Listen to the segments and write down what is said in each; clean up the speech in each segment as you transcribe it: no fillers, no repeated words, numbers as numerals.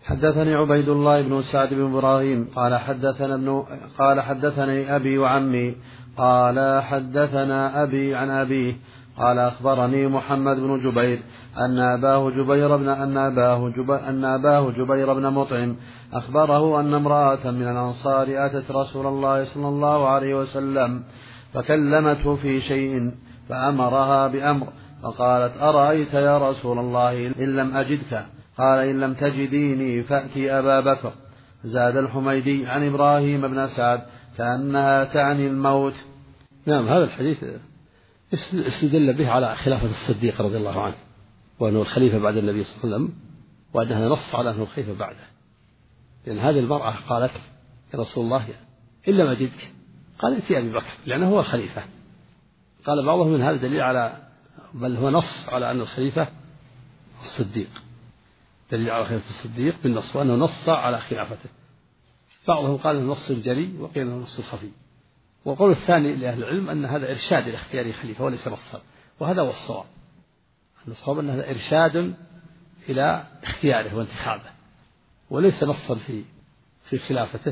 حدثني عبيد الله بن سعد بن إبراهيم قال حدثني أبي وعمي قال حدثنا أبي عن أبيه قال أخبرني محمد بن جبير أن أباه جبير بن مطعم أخبره أن امرأة من الأنصار أتت رسول الله صلى الله عليه وسلم فكلمته في شيء فأمرها بأمر فقالت أرأيت يا رسول الله إن لم أجدك قال إن لم تجديني فأتي أبا بكر. زاد الحميدي عن إبراهيم بن سعد كأنها تعني الموت. نعم، هذا الحديث استدل به على خلافة الصديق رضي الله عنه وأنه الخليفة بعد النبي صلى الله عليه وسلم، وأنها نص على أنه الخليفة بعده، لأن هذه المرأة قالت يا رسول الله إن لم أجدك قال ائتي أبي بكر لأنه هو الخليفة. قال بعضهم من هذا دليل على، بل هو نص على أن الخليفة الصديق، دليل على خلافة الصديق بالنص وأنه نص على خلافته. بعضهم قال أنه نص جلي وقيل أنه نص خفي. والقول الثاني لأهل العلم أن هذا إرشاد إلى اختيار خليفة وليس نصا، وهذا هو الصواب. الصواب أن هذا إرشاد إلى اختياره وانتخابه وليس نصا في خلافته،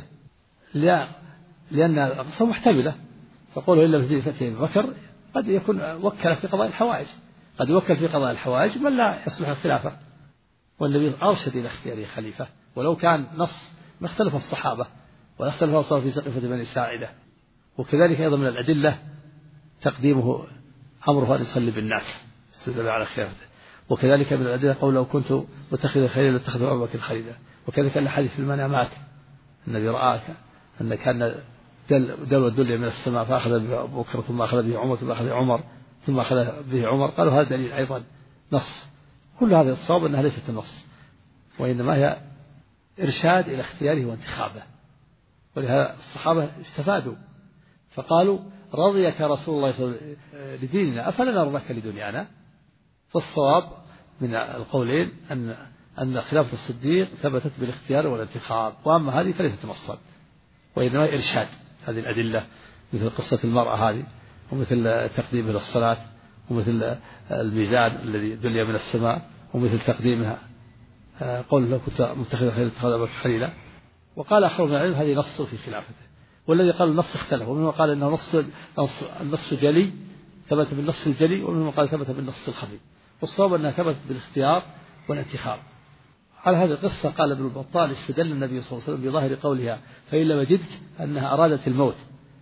لأن القصة محتملة. فقوله إلا في فتح بكر قد يكون وكل في قضاء الحوائج، قد يوكل في قضاء الحوائج من لا يصلح الخلافة، والنبي أرشد إلى اختياره خليفة. ولو كان نص ما اختلف الصحابة ولا اختلف الصحابة في سقيفة بني ساعدة. وكذلك أيضا من الأدلة تقديمه أمره أن يصلي بالناس استدل على خلافته. وكذلك من الأدلة قول لو كنت متخذ خليلا لاتخذ أبا بكر خليلا. وكذلك الحديث في المنامات النبي رآك أن كان دلو الدنيا من السماء فأخذ به أبو بكر ثم أخذ به عمر ثم أخذ عمر ثم أخذ به عمر. قالوا هذا دليل أيضا نص. كل هذا الصواب أنها ليست النص، وإنما هي إرشاد إلى اختياره وانتخابه. ولهذا الصحابة استفادوا فقالوا رضيك رسول الله صلى الله عليه وسلم لديننا أفلا نرضاك لدنيانا. فالصواب من القولين أن خلافة الصديق ثبتت بالاختيار والانتخاب، وأما هذه فليست نصا وإنما إرشاد. هذه الأدلة مثل قصة المرأة هذه، ومثل تقديمها للصلاة، ومثل الميزان الذي دلي من السماء، ومثل تقديمها قول لو كنت متخذ خليلا اتخذ أبا بكر خليلا. وقال آخر من العلم هذه نص في خلافته. والذي قال النص اختلف، ومنهم قال انه النص جلي ثبت بالنص الجلي، ومنهم قال ثبت بالنص الخفي. والصواب انها ثبتت بالاختيار والانتخاب. على هذه القصه قال ابن البطال استدل النبي صلى الله عليه وسلم بظاهر قولها فإن لم أجدك أنها أرادت الموت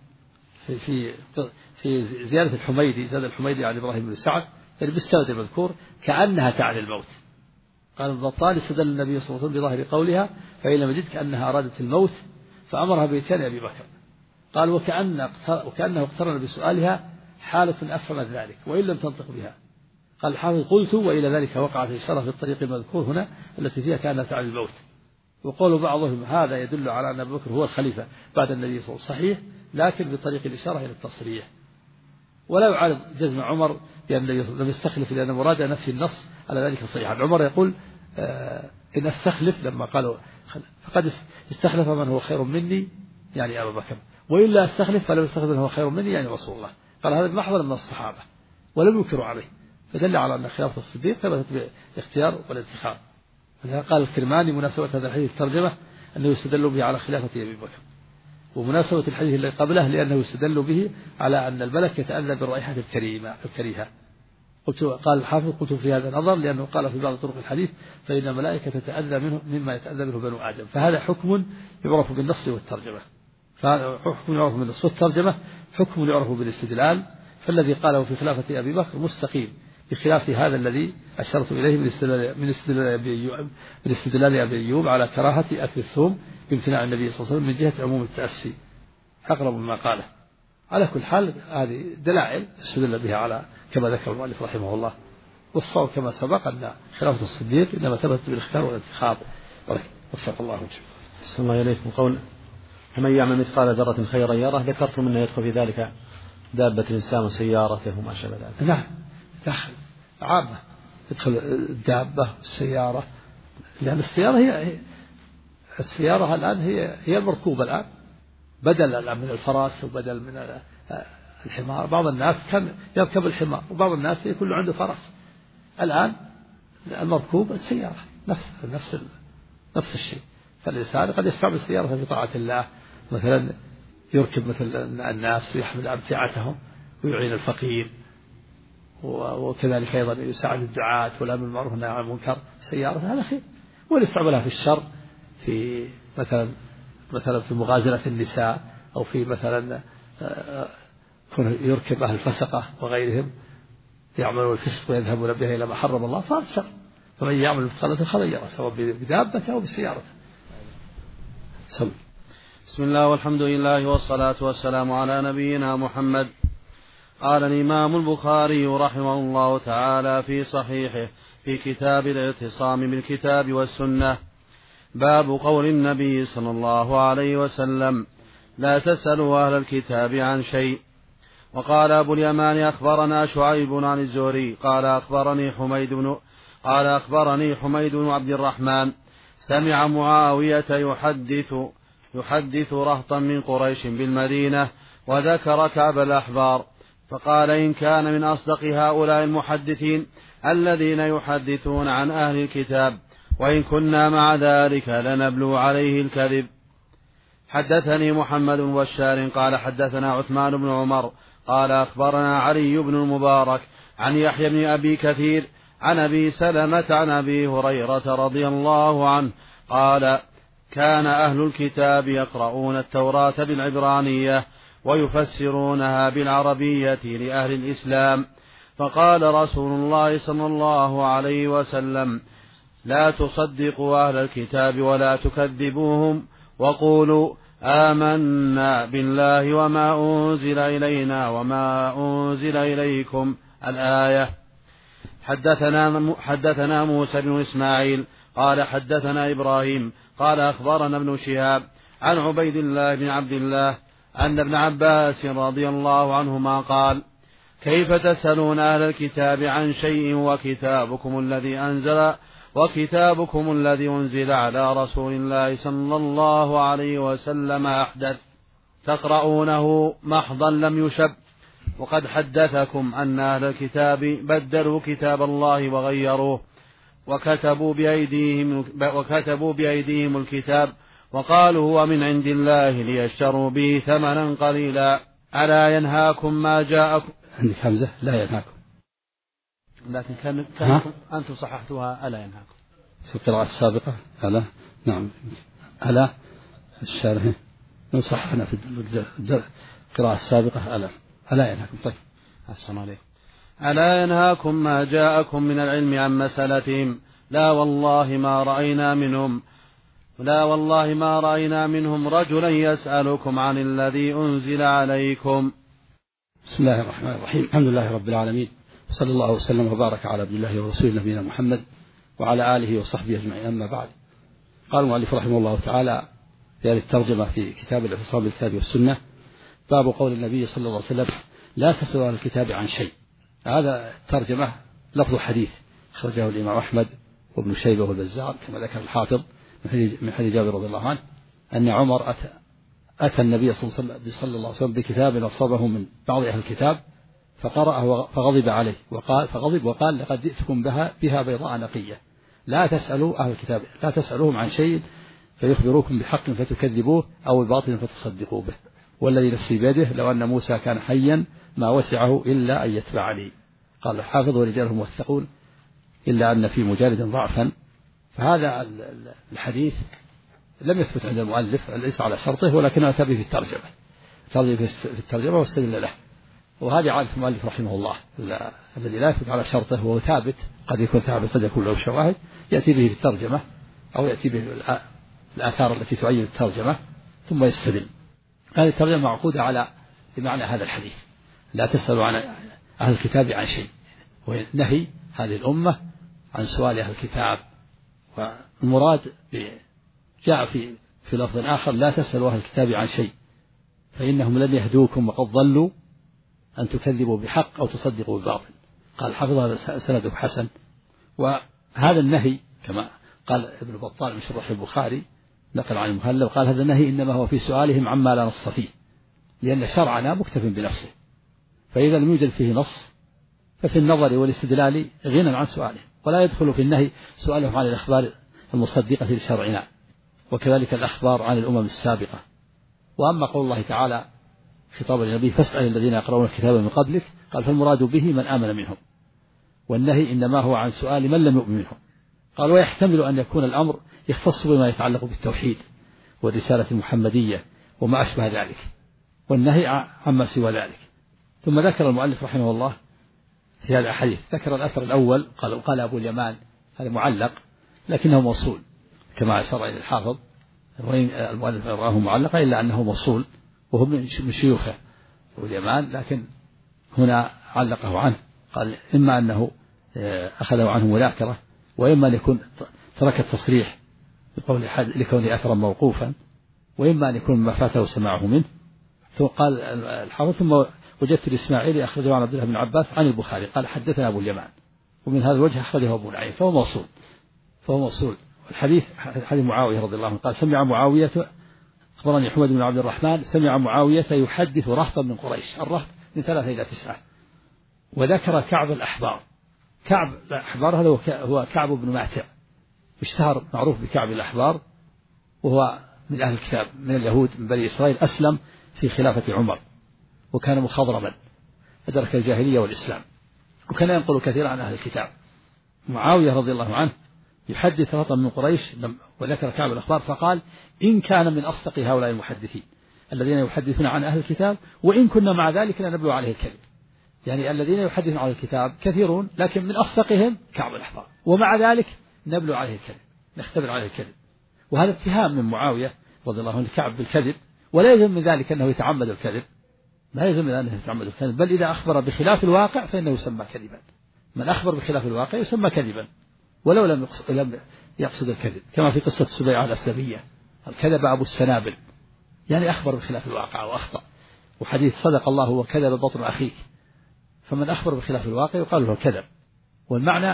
في زيادة الحميدي، زاد الحميدي عن إبراهيم بن سعد يعني بالسند المذكور كأنها تعني الموت. قال ابن البطال استدل النبي صلى الله عليه وسلم بظاهر قولها فإن لم أجدك أنها أرادت الموت فأمرها بإتيان أبي بكر. قال وكأنه اقترن بسؤالها حالة أفهمت ذلك وإن لم تنطق بها. قال الحافظ قلت وإلى ذلك وقعت الإشارة في الطريق المذكور هنا التي فيها كأنها تعني الموت. وقول بعضهم هذا يدل على أن أبو بكر هو الخليفة بعد النبي صلى الله عليه وسلم، صحيح لكن بطريق الإشارة إلى التصريح. ولا يعارض جزم عمر لأن النبي لم يستخلف لأن مراد نفي النص على ذلك صحيحا. عمر يقول إن استخلف لما قالوا فقد استخلف من هو خير مني يعني أبو بكر، وإلا استخلف فلم يستخلف من هو خير مني يعني رسول الله. قال هذا محضر من الصحابة ولم ينكروا عليه، فدل على أن خلافة الصديق ثبتت بالاختيار والانتخاب. قال الكرماني مناسبة هذا الحديث الترجمة أنه يستدل به على خلافة أبي بكر، ومناسبة الحديث الذي قبله لأنه يستدل به على أن الملك يتأذى بالرائحة الكريهة. قال الحافظ قلت في هذا النظر لأنه قال في بعض طرق الحديث فإن الملائكة تتأذى منه مما يتأذى منه بنو آدم، فهذا حكم يعرف بالنص والترجمة. فهذا حكم يعرف بالنص والترجمة، حكم يعرف بالاستدلال. فالذي قاله في خلافة أبي بكر مستقيم بخلاف هذا الذي أشرت إليه من استدلال أبي أيوب على كراهة أكل الثوم بامتناع النبي صلى الله عليه وسلم من جهة عموم التأسي، أقرب مما قاله. على كل حال هذه دلائل استدل بها على كما ذكر المؤلف رحمه الله. والصواب كما سبق أن خلافة الصديق إنما ثبتت بالاختيار والانتخاب. وفق الله وجهه. صلى الله عليكم. قول فمن يعمل مثقال ذرة خيرا يره، ذكرتم أنه يدخل في ذلك دابة الإنسان وسيارته وما شابه ذلك. نعم داخل عامة، تدخل الدابة والسيارة، لأن السيارة الآن هي المركوبة الآن، بدل الآن من الفرس وبدل من الحمار. بعض الناس كان يركب الحمار وبعض الناس يكون عنده فرس. الآن المركوب السيارة نفس نفس الشيء. فالإنسان قد يستعمل سيارة في طاعة الله، مثلا يركب مثل الناس ويحمل أمتعتهم ويعين الفقير، وكذلك أيضا يساعد الدعاة والأمر بالمعروف والنهي عن المنكر سيارة، هذا خير. والاستعمالها في الشر، في مثلا في مغازلة النساء، أو في مثلا يركب أهل الفسقة وغيرهم يعملون الفسق ويذهبون به إلى ما حرم الله، صار شر. فمن يعمل مثقال خيرا سواء بدابته أو بسيارته. بسم الله والحمد لله والصلاة والسلام على نبينا محمد. قال الإمام البخاري رحمه الله تعالى في صحيحه في كتاب الاعتصام بالكتاب والسنة: باب قول النبي صلى الله عليه وسلم: لا تسألوا أهل الكتاب عن شيء. وقال أبو اليمان: أخبرنا شعيب عن الزهري قال أخبرني حميد بن عبد الرحمن سمع معاوية يحدث رهطا من قريش بالمدينة، وذكر كعب الأحبار، فقال: إن كان من أصدق هؤلاء المحدثين الذين يحدثون عن أهل الكتاب، وإن كنا مع ذلك لنبلو عليه الكذب. حدثني محمد بن بشار قال حدثنا عثمان بن عمر قال أخبرنا علي بن المبارك عن يحيى بن أبي كثير عن أبي سلمة عن أبي هريرة رضي الله عنه قال: كان أهل الكتاب يقرؤون التوراة بالعبرانية ويفسرونها بالعربية لأهل الإسلام، فقال رسول الله صلى الله عليه وسلم: لا تصدقوا أهل الكتاب ولا تكذبوهم، وقولوا آمنا بالله وما أنزل إلينا وما أنزل إليكم. الآية. حدثنا موسى بن إسماعيل قال حدثنا إبراهيم قال أخبرنا ابن شهاب عن عبيد الله بن عبد الله أن ابن عباس رضي الله عنهما قال: كيف تسألون أهل الكتاب عن شيء وكتابكم الذي أنزل على رسول الله صلى الله عليه وسلم أحدث، تقرؤونه محضا لم يشب، وقد حدثكم أن أهل الكتاب بدلوا كتاب الله وغيروه وكتبوا بأيديهم الكتاب وقالوا هو من عند الله ليشتروا به ثمنا قليلا. ألا ينهاكم ما جاءكم. عندك حمزة لا ينهاكم، لكن كان أنتم صححتوها ألا ينهاكم في القراءة السابقة. ألا نعم، ألا الشارح نصححنا في القراءة السابقة ألا ينهاكم. طيب أحسن عليكم. ألا ينهاكم ما جاءكم من العلم عن مسألتهم، لا والله ما رأينا منهم رجلا يسألكم عن الذي أنزل عليكم. بسم الله الرحمن الرحيم. الحمد لله رب العالمين، صلى الله وسلم وبارك على عبد الله ورسوله نبينا محمد وعلى آله وصحبه أجمعين. أما بعد، قال المؤلف رحمه الله تعالى في هذه الترجمة في كتاب الاعتصام بالكتاب والسنة: باب قول النبي صلى الله عليه وسلم: لا تسألوا عن الكتاب عن شيء. هذا ترجمة لفظ حديث أخرجه الإمام أحمد وابن شيبة والبزار كما ذكر الحافظ من حديث جابر رضي الله عنه أن عمر أتى النبي صلى الله عليه وسلم بكتاب أصابه من بعض أهل الكتاب فقرأه فغضب عليه وقال: لقد جئتكم بها بيضاء نقية، لا تسألوا أهل الكتاب، لا تسألوهم عن شيء فيخبروكم بحق فتكذبوه أو بباطل فتصدقوا به، والذي نفسي بيده لو أن موسى كان حيا ما وسعه إلا أن يتبعني. قال الحافظ: ورجاله موثقون إلا أن في مجالد ضعفا. فهذا الحديث لم يثبت عند المؤلف، ليس على شرطه، ولكنه أتى به في الترجمة واستدل له. وهذه عادة المؤلف رحمه الله، الذي لا يثبت على شرطه وهو ثابت، قد يكون ثابت قد يكون له شواهد، يأتي به في الترجمة أو يأتي به الآثار التي تؤيد الترجمة ثم يستدل. هذه الترجمة معقودة على بمعنى هذا الحديث: لا تسألوا عن أهل الكتاب عن شيء، ونهي هذه الأمة عن سؤال أهل الكتاب. والمراد جاء في لفظ آخر: لا تسألوا أهل الكتاب عن شيء فإنهم لن يهدوكم وقد ضلوا أن تكذبوا بحق أو تصدقوا بباطل. قال الحافظ: هذا سنده حسن. وهذا النهي كما قال ابن بطال من شرح البخاري نقل عن المهلب قال: هذا النهي إنما هو في سؤالهم عما لا نص فيه، لأن شرعنا مكتف بنفسه، فإذا لم يوجد فيه نص ففي النظر والاستدلال غنى عن سؤاله، ولا يدخل في النهي سؤالهم عن الأخبار المصدقة لشرعنا، وكذلك الأخبار عن الأمم السابقة. وأما قول الله تعالى خطابا للنبي فاسأل الذين يقرؤون الكتاب من قبلك، قال فالمراد به من آمن منهم، والنهي إنما هو عن سؤال من لم يؤمن منهم. قال ويحتمل أن يكون الأمر يختص بما يتعلق بالتوحيد والرسالة المحمدية وما أشبه ذلك، والنهي عما سوى ذلك. ثم ذكر المؤلف رحمه الله في هذا الحديث، ذكر الأثر الأول قال أبو اليمان، هذا معلق لكنه موصول كما أشار إلى الحافظ، وإن المؤلف رآه معلقا إلا أنه موصول وهو من شيوخه أبو اليمان، لكن هنا علقه عنه، قال إما أنه أخذه عنه مذاكرة، وإما أن يكون ترك التصريح بقول لكونه أثرا موقوفا، وإما أن يكون ما فاته سماعه منه. ثم قال الحافظ ثم وجدت الإسماعيلي أخرجه عن عبد الله بن عباس عن البخاري قال حدثنا أبو اليمان، ومن هذا الوجه أخرجه أبو نعيم، فهو موصول. الحديث حديث معاوية رضي الله عنه قال سمع معاوية أخبرني حمد بن عبد الرحمن سمع معاوية يحدث رهطا من قريش، الرهط من 3 إلى 9. وذكر كعب الأحبار. كعب الأحبار هذا هو كعب بن معتع، اشتهر معروف بكعب الأحبار، وهو من أهل الكتاب من اليهود من بني إسرائيل، أسلم في خلافة عمر وكان مخضرما أدرك الجاهلية والإسلام، وكان ينقل كثيرا عن أهل الكتاب. معاوية رضي الله عنه يحدث رهطا من قريش، وذكر كعب الأخبار فقال إن كان من أصدق هؤلاء المحدثين الذين يحدثون عن أهل الكتاب، وإن كنا مع ذلك لنبلو عليه الكذب. يعني الذين يحدثون عن الكتاب كثيرون، لكن من أصدقهم كعب الأحبار، ومع ذلك نبلو عليه الكذب، نختبر عليه الكذب. وهذا اتهام من معاوية رضي الله عنه كعب بالكذب، ولا يلزم من ذلك أنه يتعمد الكذب، لا يلزم من أنه يتعمد الكذب، بل إذا أخبر بخلاف الواقع فإنه يسمى كذبا. من أخبر بخلاف الواقع يسمى كذبا ولو لم يقصد الكذب، كما في قصة سبيعة الأسلمية الكذب أبو السنابل، يعني أخبر بخلاف الواقع وأخطأ. وحديث صدق الله وكذب بطن أخيك، فمن أخبر بخلاف الواقع يقال له كذب. والمعنى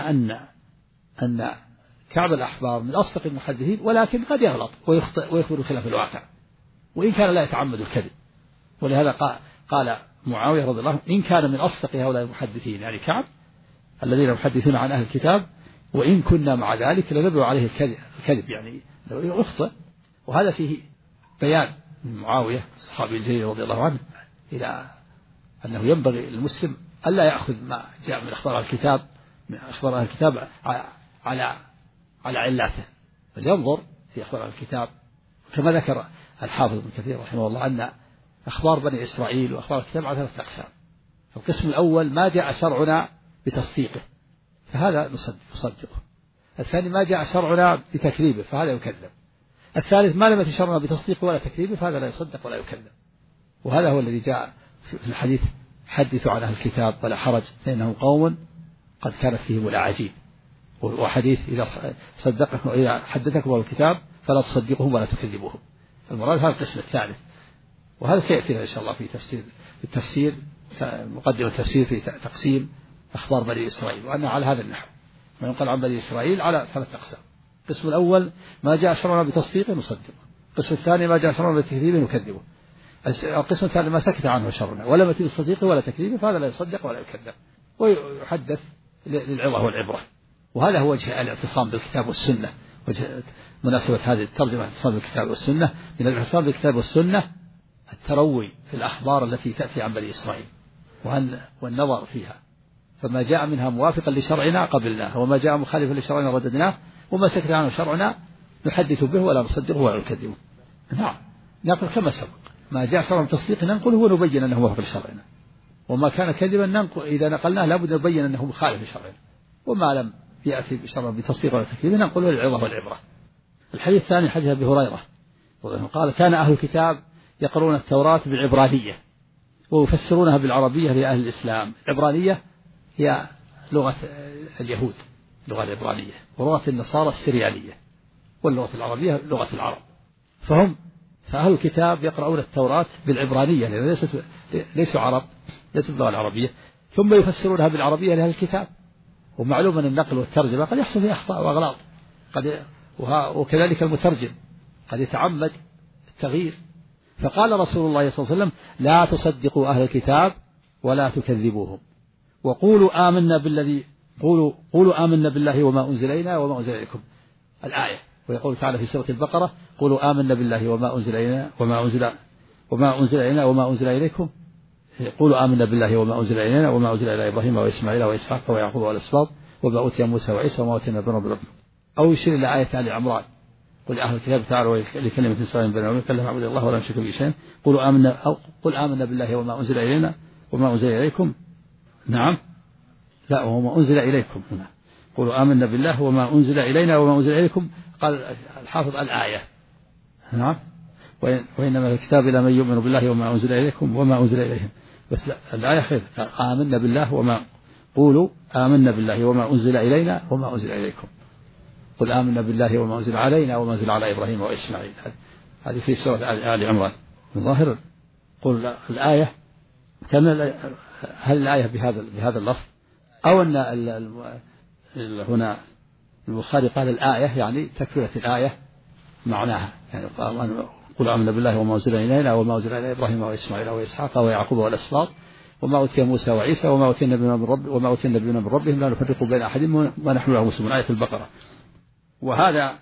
أن كعب الأحبار من أصدق المحدثين، ولكن قد يغلط ويخطئ ويخبر بخلاف الواقع، وإن كان لا يتعمد الكذب. ولهذا قال معاوية رضي الله عنه إن كان من أصدق هؤلاء المحدثين، يعني كعب الذين يحدثون عن أهل الكتاب، وإن كنا مع ذلك لنبلو عليه الكذب، يعني لو يخطئ. وهذا فيه بيان من معاوية الصحابي الجليل رضي الله عنه إلى أنه ينبغي للمسلم ألا يأخذ ما جاء من أخبار الكتاب على علاته، بل ينظر في أخبار الكتاب. كما ذكر الحافظ ابن كثير رحمه الله أن أخبار بني إسرائيل وأخبار الكتاب على 3 أقسام. القسم الأول ما جاء شرعنا بتصديقه، فهذا نصدقه. الثاني ما جاء شرعنا بتكذيبه، فهذا يكذب. الثالث ما لم يأت شرعنا بتصديقه ولا تكذيبه، فهذا لا يصدق ولا يكذب. وهذا هو الذي جاء في الحديث حدثوا عن أهل الكتاب ولا حرج فإنهم قوم قد كانت فيهم الأعاجيب. وحديث إذا حدثكم أهل الكتاب فلا تصدقوهم ولا تكذبوهم. المراد هذا القسم الثالث، وهذا سيأتينا إن شاء الله في التفسير مقدمة التفسير في تقسيم أخبار بني إسرائيل، وأن على هذا النحو ما ينقل عن بني إسرائيل على 3 أقسام. القسم الأول ما جاء شرعنا بتصديقه نصدقه، القسم الثاني ما جاء شرعنا بتكذيبه نكذبه، القسم الثالث ما سكت عنه شرعنا ولم يأتي بالصديق ولا تكذيبه، فهذا لا يصدق ولا يكذب، ويحدث للعظة والعبرة. وهذا هو وجه الاعتصام بالكتاب والسنة، وجه مناسبة هذه الترجمة الاعتصام بالكتاب والسنة. من الاعتصام بالكتاب والسنة التروي في الأخبار التي تأتي عن بني إسرائيل والنظر فيها، فما جاء منها موافقا لشرعنا قبلناه، وما جاء مخالفا لشرعنا رددناه، وما سكت عنه شرعنا نحدث به ولا نصدقه ولا نكذبه. نعم، نقول كما سبق ما جاء شرعا بتصديق ننقله ونبين أنه موافق لشرعنا، وما كان كذبا ننقل إذا نقلناه لابد نبين أنه مخالف لشرعنا، وما لم يأتي بشرع بتصديق ولا تكذيب ننقله للعظة والعبرة. الحديث الثاني حديث أبي هريرة قال كان أهل الكتاب يقرؤون التوراة بالعبرانية ويفسرونها بالعربية لأهل الإسلام. العبرانية هي لغة اليهود، اللغة العبرانية، ولغة النصارى السريانية، واللغة العربية لغة العرب. فأهل الكتاب يقرؤون التوراة بالعبرانية لأن ليسوا عرب، ليسوا باللغة العربية، ثم يفسرونها بالعربية لأهل الكتاب. ومعلوم أن النقل والترجمة قد يحصل فيه أخطاء وأغلاط، وكذلك المترجم قد يتعمد التغيير. فقال رسول الله صلى الله عليه وسلم لا تصدقوا أهل الكتاب ولا تكذبوهم، وقولوا آمنا بالله وما أنزل إلينا وما أنزل إليكم. الآية ويقول تعالى في سورة البقرة قولوا آمنا بالله وما أنزل إلينا وما أنزل إليكم قولوا آمنا بالله وما أنزل إلينا وما أنزل إلى إبراهيم وإسماعيل وإسحاق ويعقوب والأسباط وما أوتي موسى وعيسى وما أوتي النبيون من ربهم. أو يشير إلى آية آل عمران قل أهل الكتاب تعالوا لكلمة سواء بيننا وبينكم نعبد الله ولا نشرك به شيئا قل آمنا بالله وما أنزل إلينا وما أنزل إليكم. نعم لا وما أنزل إليكم هنا قولوا آمنا بالله وما أنزل إلينا وما أنزل إليكم. قال الحافظ الآية نعم وإنما الكتاب إلى من يؤمن بالله وما أنزل إليكم وما أنزل إليهم. بس لا الآية خير آمنا بالله وما قولوا آمنا بالله وما أنزل إلينا وما أنزل إليكم قل آمنا بالله وما أنزل علينا وما أنزل على إبراهيم وإسماعيل. هذه في سورة آل عمران من ظاهر قل الآية كان هل الآية بهذا اللفظ أو أن هنا البخاري قال الآية يعني تكفيرة الآية معناها يعني قل آمنا بالله وما أنزل إلينا وما أنزل إلى إبراهيم وإسماعيل وإسحاق ويعقوب والأسباط وما أوتي موسى وعيسى وما أوتي النبيون من ربهم لا نفرق بين أحد ما نحن له مسلمون. آية البقرة. وهذا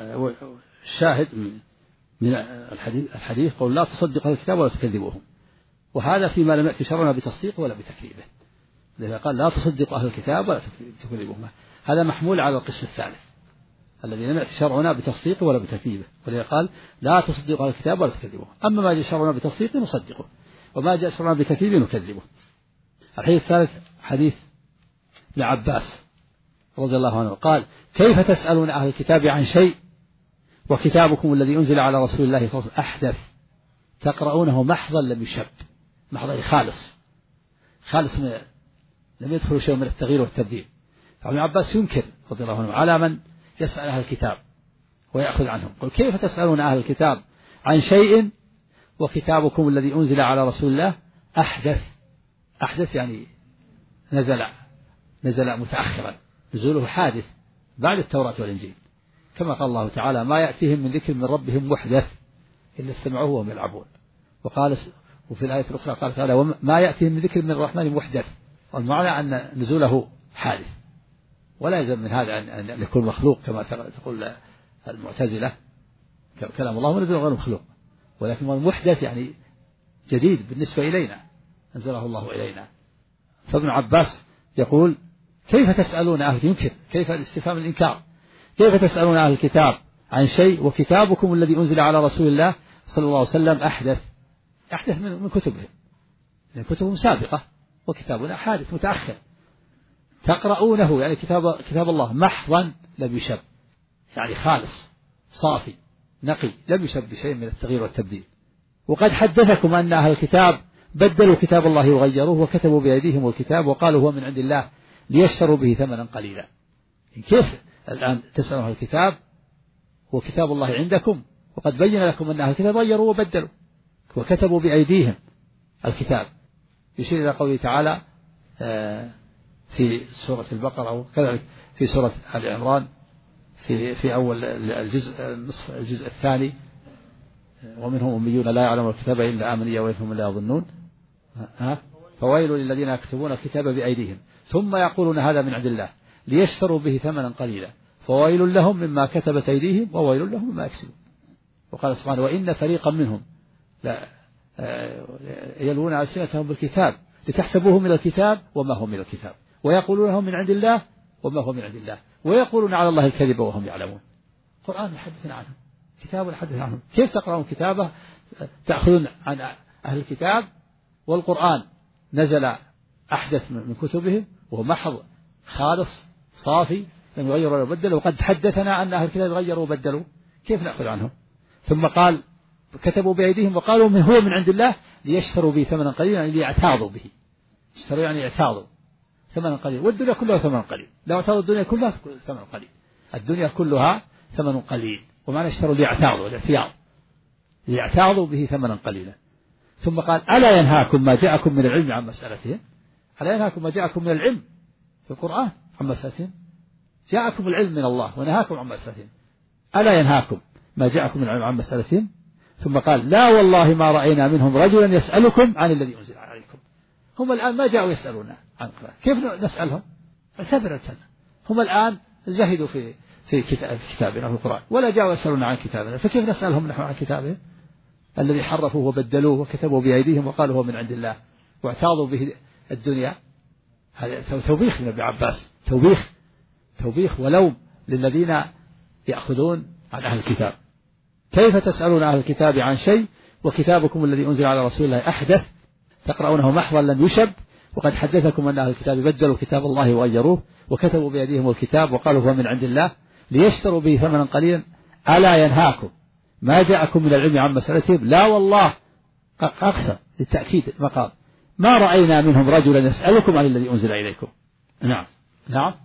شاهد من الحديث قول لا تصدقوا الكتاب ولا تكذبوهم. وهذا فيما لم يأتي شرعنا بتصديقه ولا بتكذيبه. لذا قال لا تصدقوا أهل الكتاب ولا تكذبوهم. هذا محمول على القسم الثالث الذي لم يأتي شرعنا بتصديقه ولا بتكذيبه. ولذا قال لا تصدقوا أهل الكتاب ولا تكذبوه. أما ما جاء شرعنا بتصديقه نصدقه وما جاء شرعنا بتكذيبه نكذبه. الحديث الثالث حديث ابن عباس رضي الله عنه قال كيف تسألون أهل الكتاب عن شيء وكتابكم الذي أنزل على رسول الله صلى الله عليه وسلم أحدث تقرؤونه محضا لم يشب. محضا خالص لم يدخل شيء من التغيير والتبديل. فابن عباس ينكر رضي الله عنه على من يسأل أهل الكتاب ويأخذ عنهم. قل كيف تسألون أهل الكتاب عن شيء وكتابكم الذي أنزل على رسول الله أحدث يعني نزل متأخرا نزوله حادث بعد التوراة والإنجيل كما قال الله تعالى ما يأتيهم من ذكر من ربهم محدث إلا استمعوه وهم يلعبون. وقال وفي الآية الأخرى قال تعالى ما يأتيهم من ذكر من الرحمن محدث. والمعنى أن نزوله حادث ولا يلزم من هذا أن يكون مخلوق كما تقول المعتزلة كلام الله ونزل غير مخلوق ولكن المحدث يعني جديد بالنسبة إلينا أنزله الله إلينا. فابن عباس يقول كيف تسألون أهل ينكر كيف الاستفهام الإنكار كيف تسألون أهل الكتاب عن شيء وكتابكم الذي أنزل على رسول الله صلى الله عليه وسلم أحدث من كتبهم يعني كتبهم سابقة وكتابنا حادث متأخر تقرؤونه يعني كتاب الله محضا لم يشب يعني خالص صافي نقي لم يشب بشيء من التغيير والتبديل. وقد حدثكم أن أهل الكتاب بدلوا كتاب الله وغيروه وكتبوا بأيديهم الكتاب وقالوا هو من عند الله ليشتروا به ثمنا قليلا. كيف الآن تسألوا أهل الكتاب وكتاب الله عندكم وقد بين لكم أن أهل الكتاب غيروا وبدلوا وكتبوا بأيديهم الكتاب. يشير إلى قوله تعالى في سورة البقرة أو كذلك في سورة آل عمران في أول الجزء الثاني ومنهم أميون لا يعلمون الكتاب إلا أمنية وإنهم لا يظنون فويل للذين يكتبون الكتاب بأيديهم ثم يقولون هذا من عند الله ليشتروا به ثمنا قليلا فويل لهم مما كتبت أيديهم وويل لهم مما يكسبون. وقال سبحانه وإن فريقا منهم لا يلوون ألسنتهم بالكتاب لتحسبوه من الكتاب وما هو من الكتاب ويقولون هم من عند الله وما هو من عند الله ويقولون على الله الكذب وهم يعلمون. القرآن يحدثنا عنهم كتاب يحدثنا عنهم. كيف تقرأون كتابه تأخذون عن أهل الكتاب والقرآن نزل أحدث من كتبهم وهو محض خالص صافي لم يغيروا ولا يبدلوا وقد حدثنا أن أهل الكتاب غيروا وبدلوا كيف نأخذ عنهم. ثم قال كتبوا بأيديهم وقالوا من هو من عند الله ليشتروا به ثمنا قليلا يعني ليعتاضوا به اشتروا يعني يعتاضوا ثمنا قليلا والدنيا كلها ثمن قليل لو اعتاضوا الدنيا كلها ثمن قليل الدنيا كلها ثمن قليل ومعنى اشتروا ليعتاضوا الاعتياض ليعتاضوا به ثمنا قليلا. ثم قال ألا ينهاكم ما جاءكم من العلم عن مسألتهم ألا ينهاكم ما جاءكم من العلم في القرآن عن مسألتهم جاءكم العلم من الله ونهاكم عن مسألتهم ألا ينهاكم ما جاءكم من العلم عن مسألتهم. ثم قال لا والله ما رأينا منهم رجلا يسألكم عن الذي أنزل عليكم. هم الآن ما جاءوا يسألون عن القرآن كيف نسألهم اعتبر هم الآن زهدوا في كتابنا في القرآن، ولا جاءوا يسألون عن كتابنا، فكيف نسألهم نحن عن كتابهم الذي حرفوه وبدلوه وكتبوا بأيديهم وقالوا هو من عند الله واعتاضوا به الدنيا؟ هذا توبيخ من ابن عباس، توبيخ ولوم للذين يأخذون عن أهل الكتاب. كيف تسألون أهل الكتاب عن شيء وكتابكم الذي أنزل على رسول الله أحدث تقرؤونه محضا لم يشب، وقد حدثكم أن أهل الكتاب بدلوا كتاب الله وغيروه وكتبوا بأيديهم الكتاب وقالوا هو من عند الله ليشتروا به ثمنا قليلا. ألا ينهاكم ما جاءكم من العلم عن مسألتهم؟ لا والله، أقسم للتأكيد المقام، ما رأينا منهم رجلا يسألكم عن الذي أنزل إليكم. نعم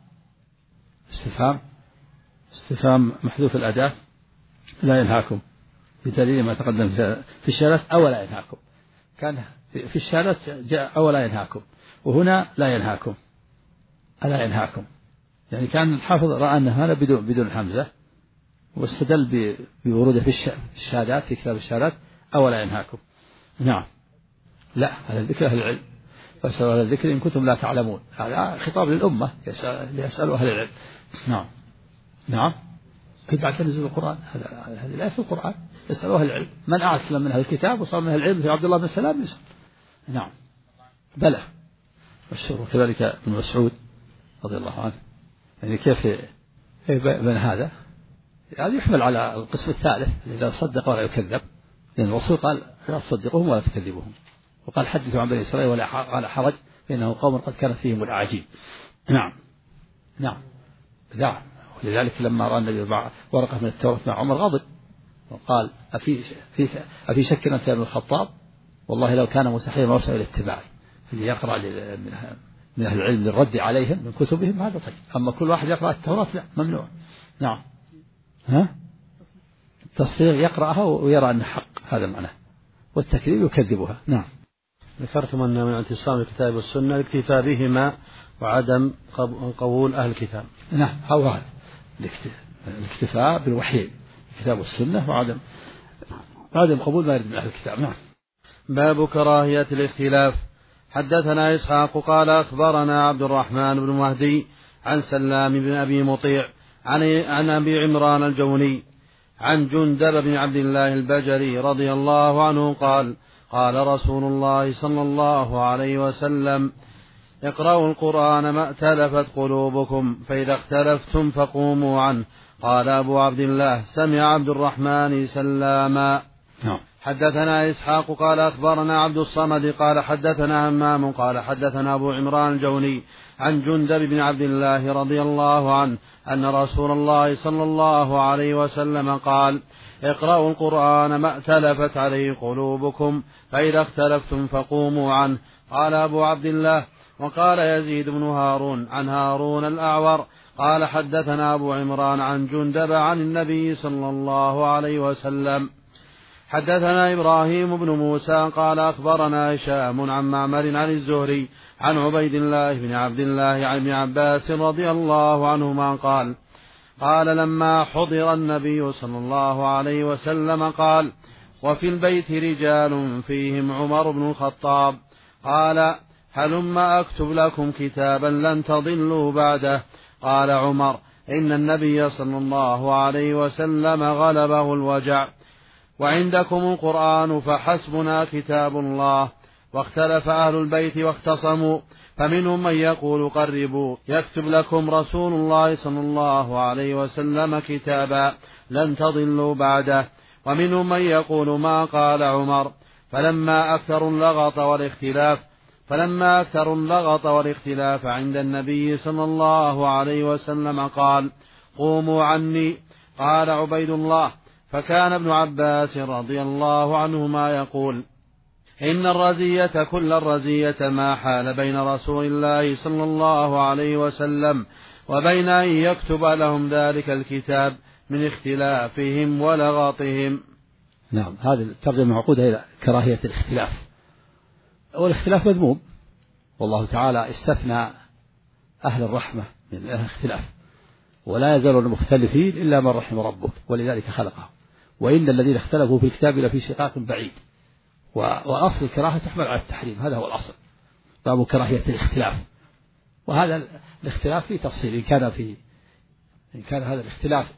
استفهام محذوف الأداة، لا ينهاكم بدليل ما تقدم في الشهادة أولا ينهاكم، كان في الشهادة جاء أولا ينهاكم، وهنا لا ينهاكم، ألا ينهاكم، يعني كان الحافظ رأى أن هذا بدون حمزة واستدل بوروده في الشهادات في كتاب الشهادات أولا ينهاكم. نعم، لا، هذا الذكر أهل العلم، فاسألوا أهل الذكر إن كنتم لا تعلمون، هذا خطاب للأمة يسألوا أهل العلم. نعم كيف بعد نزول القرآن؟ هذه الآية في القرآن، يسألوا أهل العلم، من أسلم من أهل الكتاب وصار من أهل العلم مثل عبد الله بن سلام يسأل. نعم بلى والشر، وكذلك ابن مسعود رضي الله عنه. يعني كيف بين هذا يحمل على القسم الثالث، إذا صدق ولا يكذب، لأن الرسول قال لا تصدقوهم ولا تكذبوهم، وقال حدثوا عن بني إسرائيل ولا حرج فإنه قوم قد كانت فيهم الأعاجيب. نعم ولذلك لما رأى النبي ورقة من التوراة مع عمر غضب وقال أفي شك أنت ابن الخطاب؟ والله لو كان مستحيلا ما وصل إلى اتباعي. اللي يقرأ من أهل العلم للرد عليهم من كتبهم هذا طيب، أما كل واحد يقرأ التوراة لا، ممنوع. نعم التصديق يقرأها ويرى أن حق، هذا معناه، والتكذيب يكذبها. نعم. ذكرتم أن من اعتصام الكتاب والسنة الاكتفاء بهما وعدم قبول أهل الكتاب. نعم هو هذا الاكتفاء بالوحيين الكتاب والسنة وعدم قبول ما يرد من أهل الكتاب. نعم. باب كراهية الاختلاف. حدثنا إسحاق قال أخبرنا عبد الرحمن بن مهدي عن سلام بن أبي مطيع عن أبي عمران الجوني عن جندب بن عبد الله البجلي رضي الله عنه قال قال رسول الله صلى الله عليه وسلم اقرأوا القرآن ما ائتلفت قلوبكم فإذا اختلفتم فقوموا عنه. قال أبو عبد الله سمع عبد الرحمن سلاما. حدثنا إسحاق قال أخبرنا عبد الصمد قال حدثنا همام قال حدثنا أبو عمران الجوني عن جندب بن عبد الله رضي الله عنه أن رسول الله صلى الله عليه وسلم قال اقرأوا القرآن ما ائتلفت عليه قلوبكم فإذا اختلفتم فقوموا عنه. قال أبو عبد الله وقال يزيد بن هارون عن هارون الأعور قال حدثنا أبو عمران عن جندب عن النبي صلى الله عليه وسلم. حدثنا إبراهيم بن موسى قال أخبرنا هشام عن معمر عن الزهري عن عبيد الله بن عبد الله عن ابن عباس رضي الله عنهما قال لما حضر النبي صلى الله عليه وسلم قال وفي البيت رجال فيهم عمر بن الخطاب قال هلم أكتب لكم كتابا لن تضلوا بعده. قال عمر إن النبي صلى الله عليه وسلم غلبه الوجع وعندكم القرآن فحسبنا كتاب الله. واختلف أهل البيت واختصموا فمنهم من يقول قربوا يكتب لكم رسول الله صلى الله عليه وسلم كتابا لن تضلوا بعده، ومنهم من يقول ما قال عمر. فلما أكثروا اللغط والاختلاف عند النبي صلى الله عليه وسلم قال قوموا عني. قال عبيد الله فكان ابن عباس رضي الله عنهما يقول إن الرزية كل الرزية ما حال بين رسول الله صلى الله عليه وسلم وبين أن يكتب لهم ذلك الكتاب من اختلافهم ولغطهم. نعم هذه الترجمة معقودة إلى كراهية الاختلاف، والاختلاف مذموم، والله تعالى استثنى أهل الرحمة من أهل الاختلاف، ولا يزالون مختلفين إلا من رحم ربك ولذلك خلقهم، وإن الذين اختلفوا في الكتاب لفي شقاق بعيد. وأصل الكراهة تحمل على التحريم، هذا هو الأصل، باب كراهية الاختلاف. وهذا الاختلاف فيه تفصيل، إن كان في إن كان هذا الاختلاف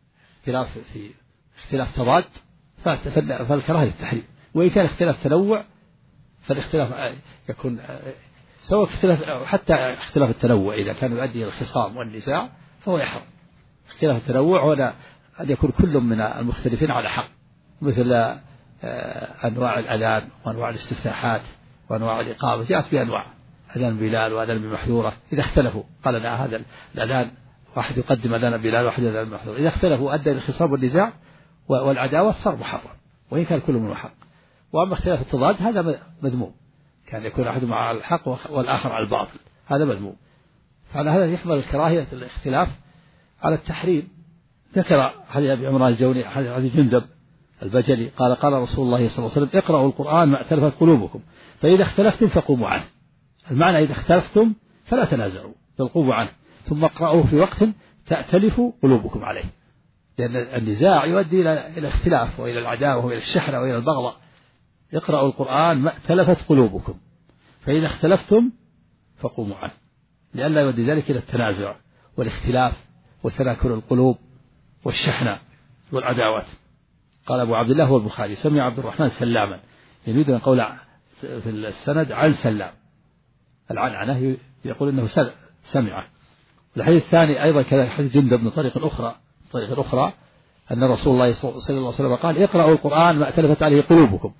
في اختلاف تضاد فالكراهة للتحريم، وإن كان اختلاف تنوع فالاختلاف يكون سواء اختلاف حتى اختلاف التنوع إذا كان يؤدي إلى الخصام والنزاع فهو يحرم. اختلاف التنوع هنا أن يكون كل من المختلفين على حق، مثل أنواع الأذان وأنواع الاستفتاحات وأنواع الإقامة جاءت بأنواع، أذان بلال وأذان بمحذورة، إذا اختلفوا قال لا هذا الأذان واحد يقدم أذان بلال واحد أذان بمحذورة، إذا اختلفوا أدى إلى الخصام والنزاع والعداوة صار محرم وإن كان كل منه حق. وأما اختلاف التضاد هذا مذموم، كان يكون أحدهم على الحق والآخر على الباطل، هذا مذموم. فعلى هذا يحمل الكراهية الاختلاف على التحريم. ذكر حديث أبي عمران الجوني حديث جندب البجلي قال قال رسول الله صلى الله عليه وسلم اقرأوا القرآن ما اختلفت قلوبكم فإذا اختلفتم فقوموا عنه. المعنى إذا اختلفتم فلا تنازعوا بل قوموا عنه، ثم اقرأوه في وقت تأتلف قلوبكم عليه، لأن النزاع يؤدي إلى الاختلاف وإلى العداوة وإلى الشحنة وإلى البغضاء. اقرأوا القرآن ما اختلفت قلوبكم فإذا اختلفتم فقوموا عنه، لئلا يؤدي ذلك إلى التنازع والاختلاف وتناكر القلوب والشحنة والعداوات. قال أبو عبد الله هو البخاري سمع عبد الرحمن سلاما، يريد أن قول في السند عن سلام، العنعنة يقول إنه سمعه. الحديث الثاني أيضا كذا حديث جندب من طريق أخرى أن رسول الله صلى الله عليه وسلم قال اقرأوا القرآن ما اختلفت عليه قلوبكم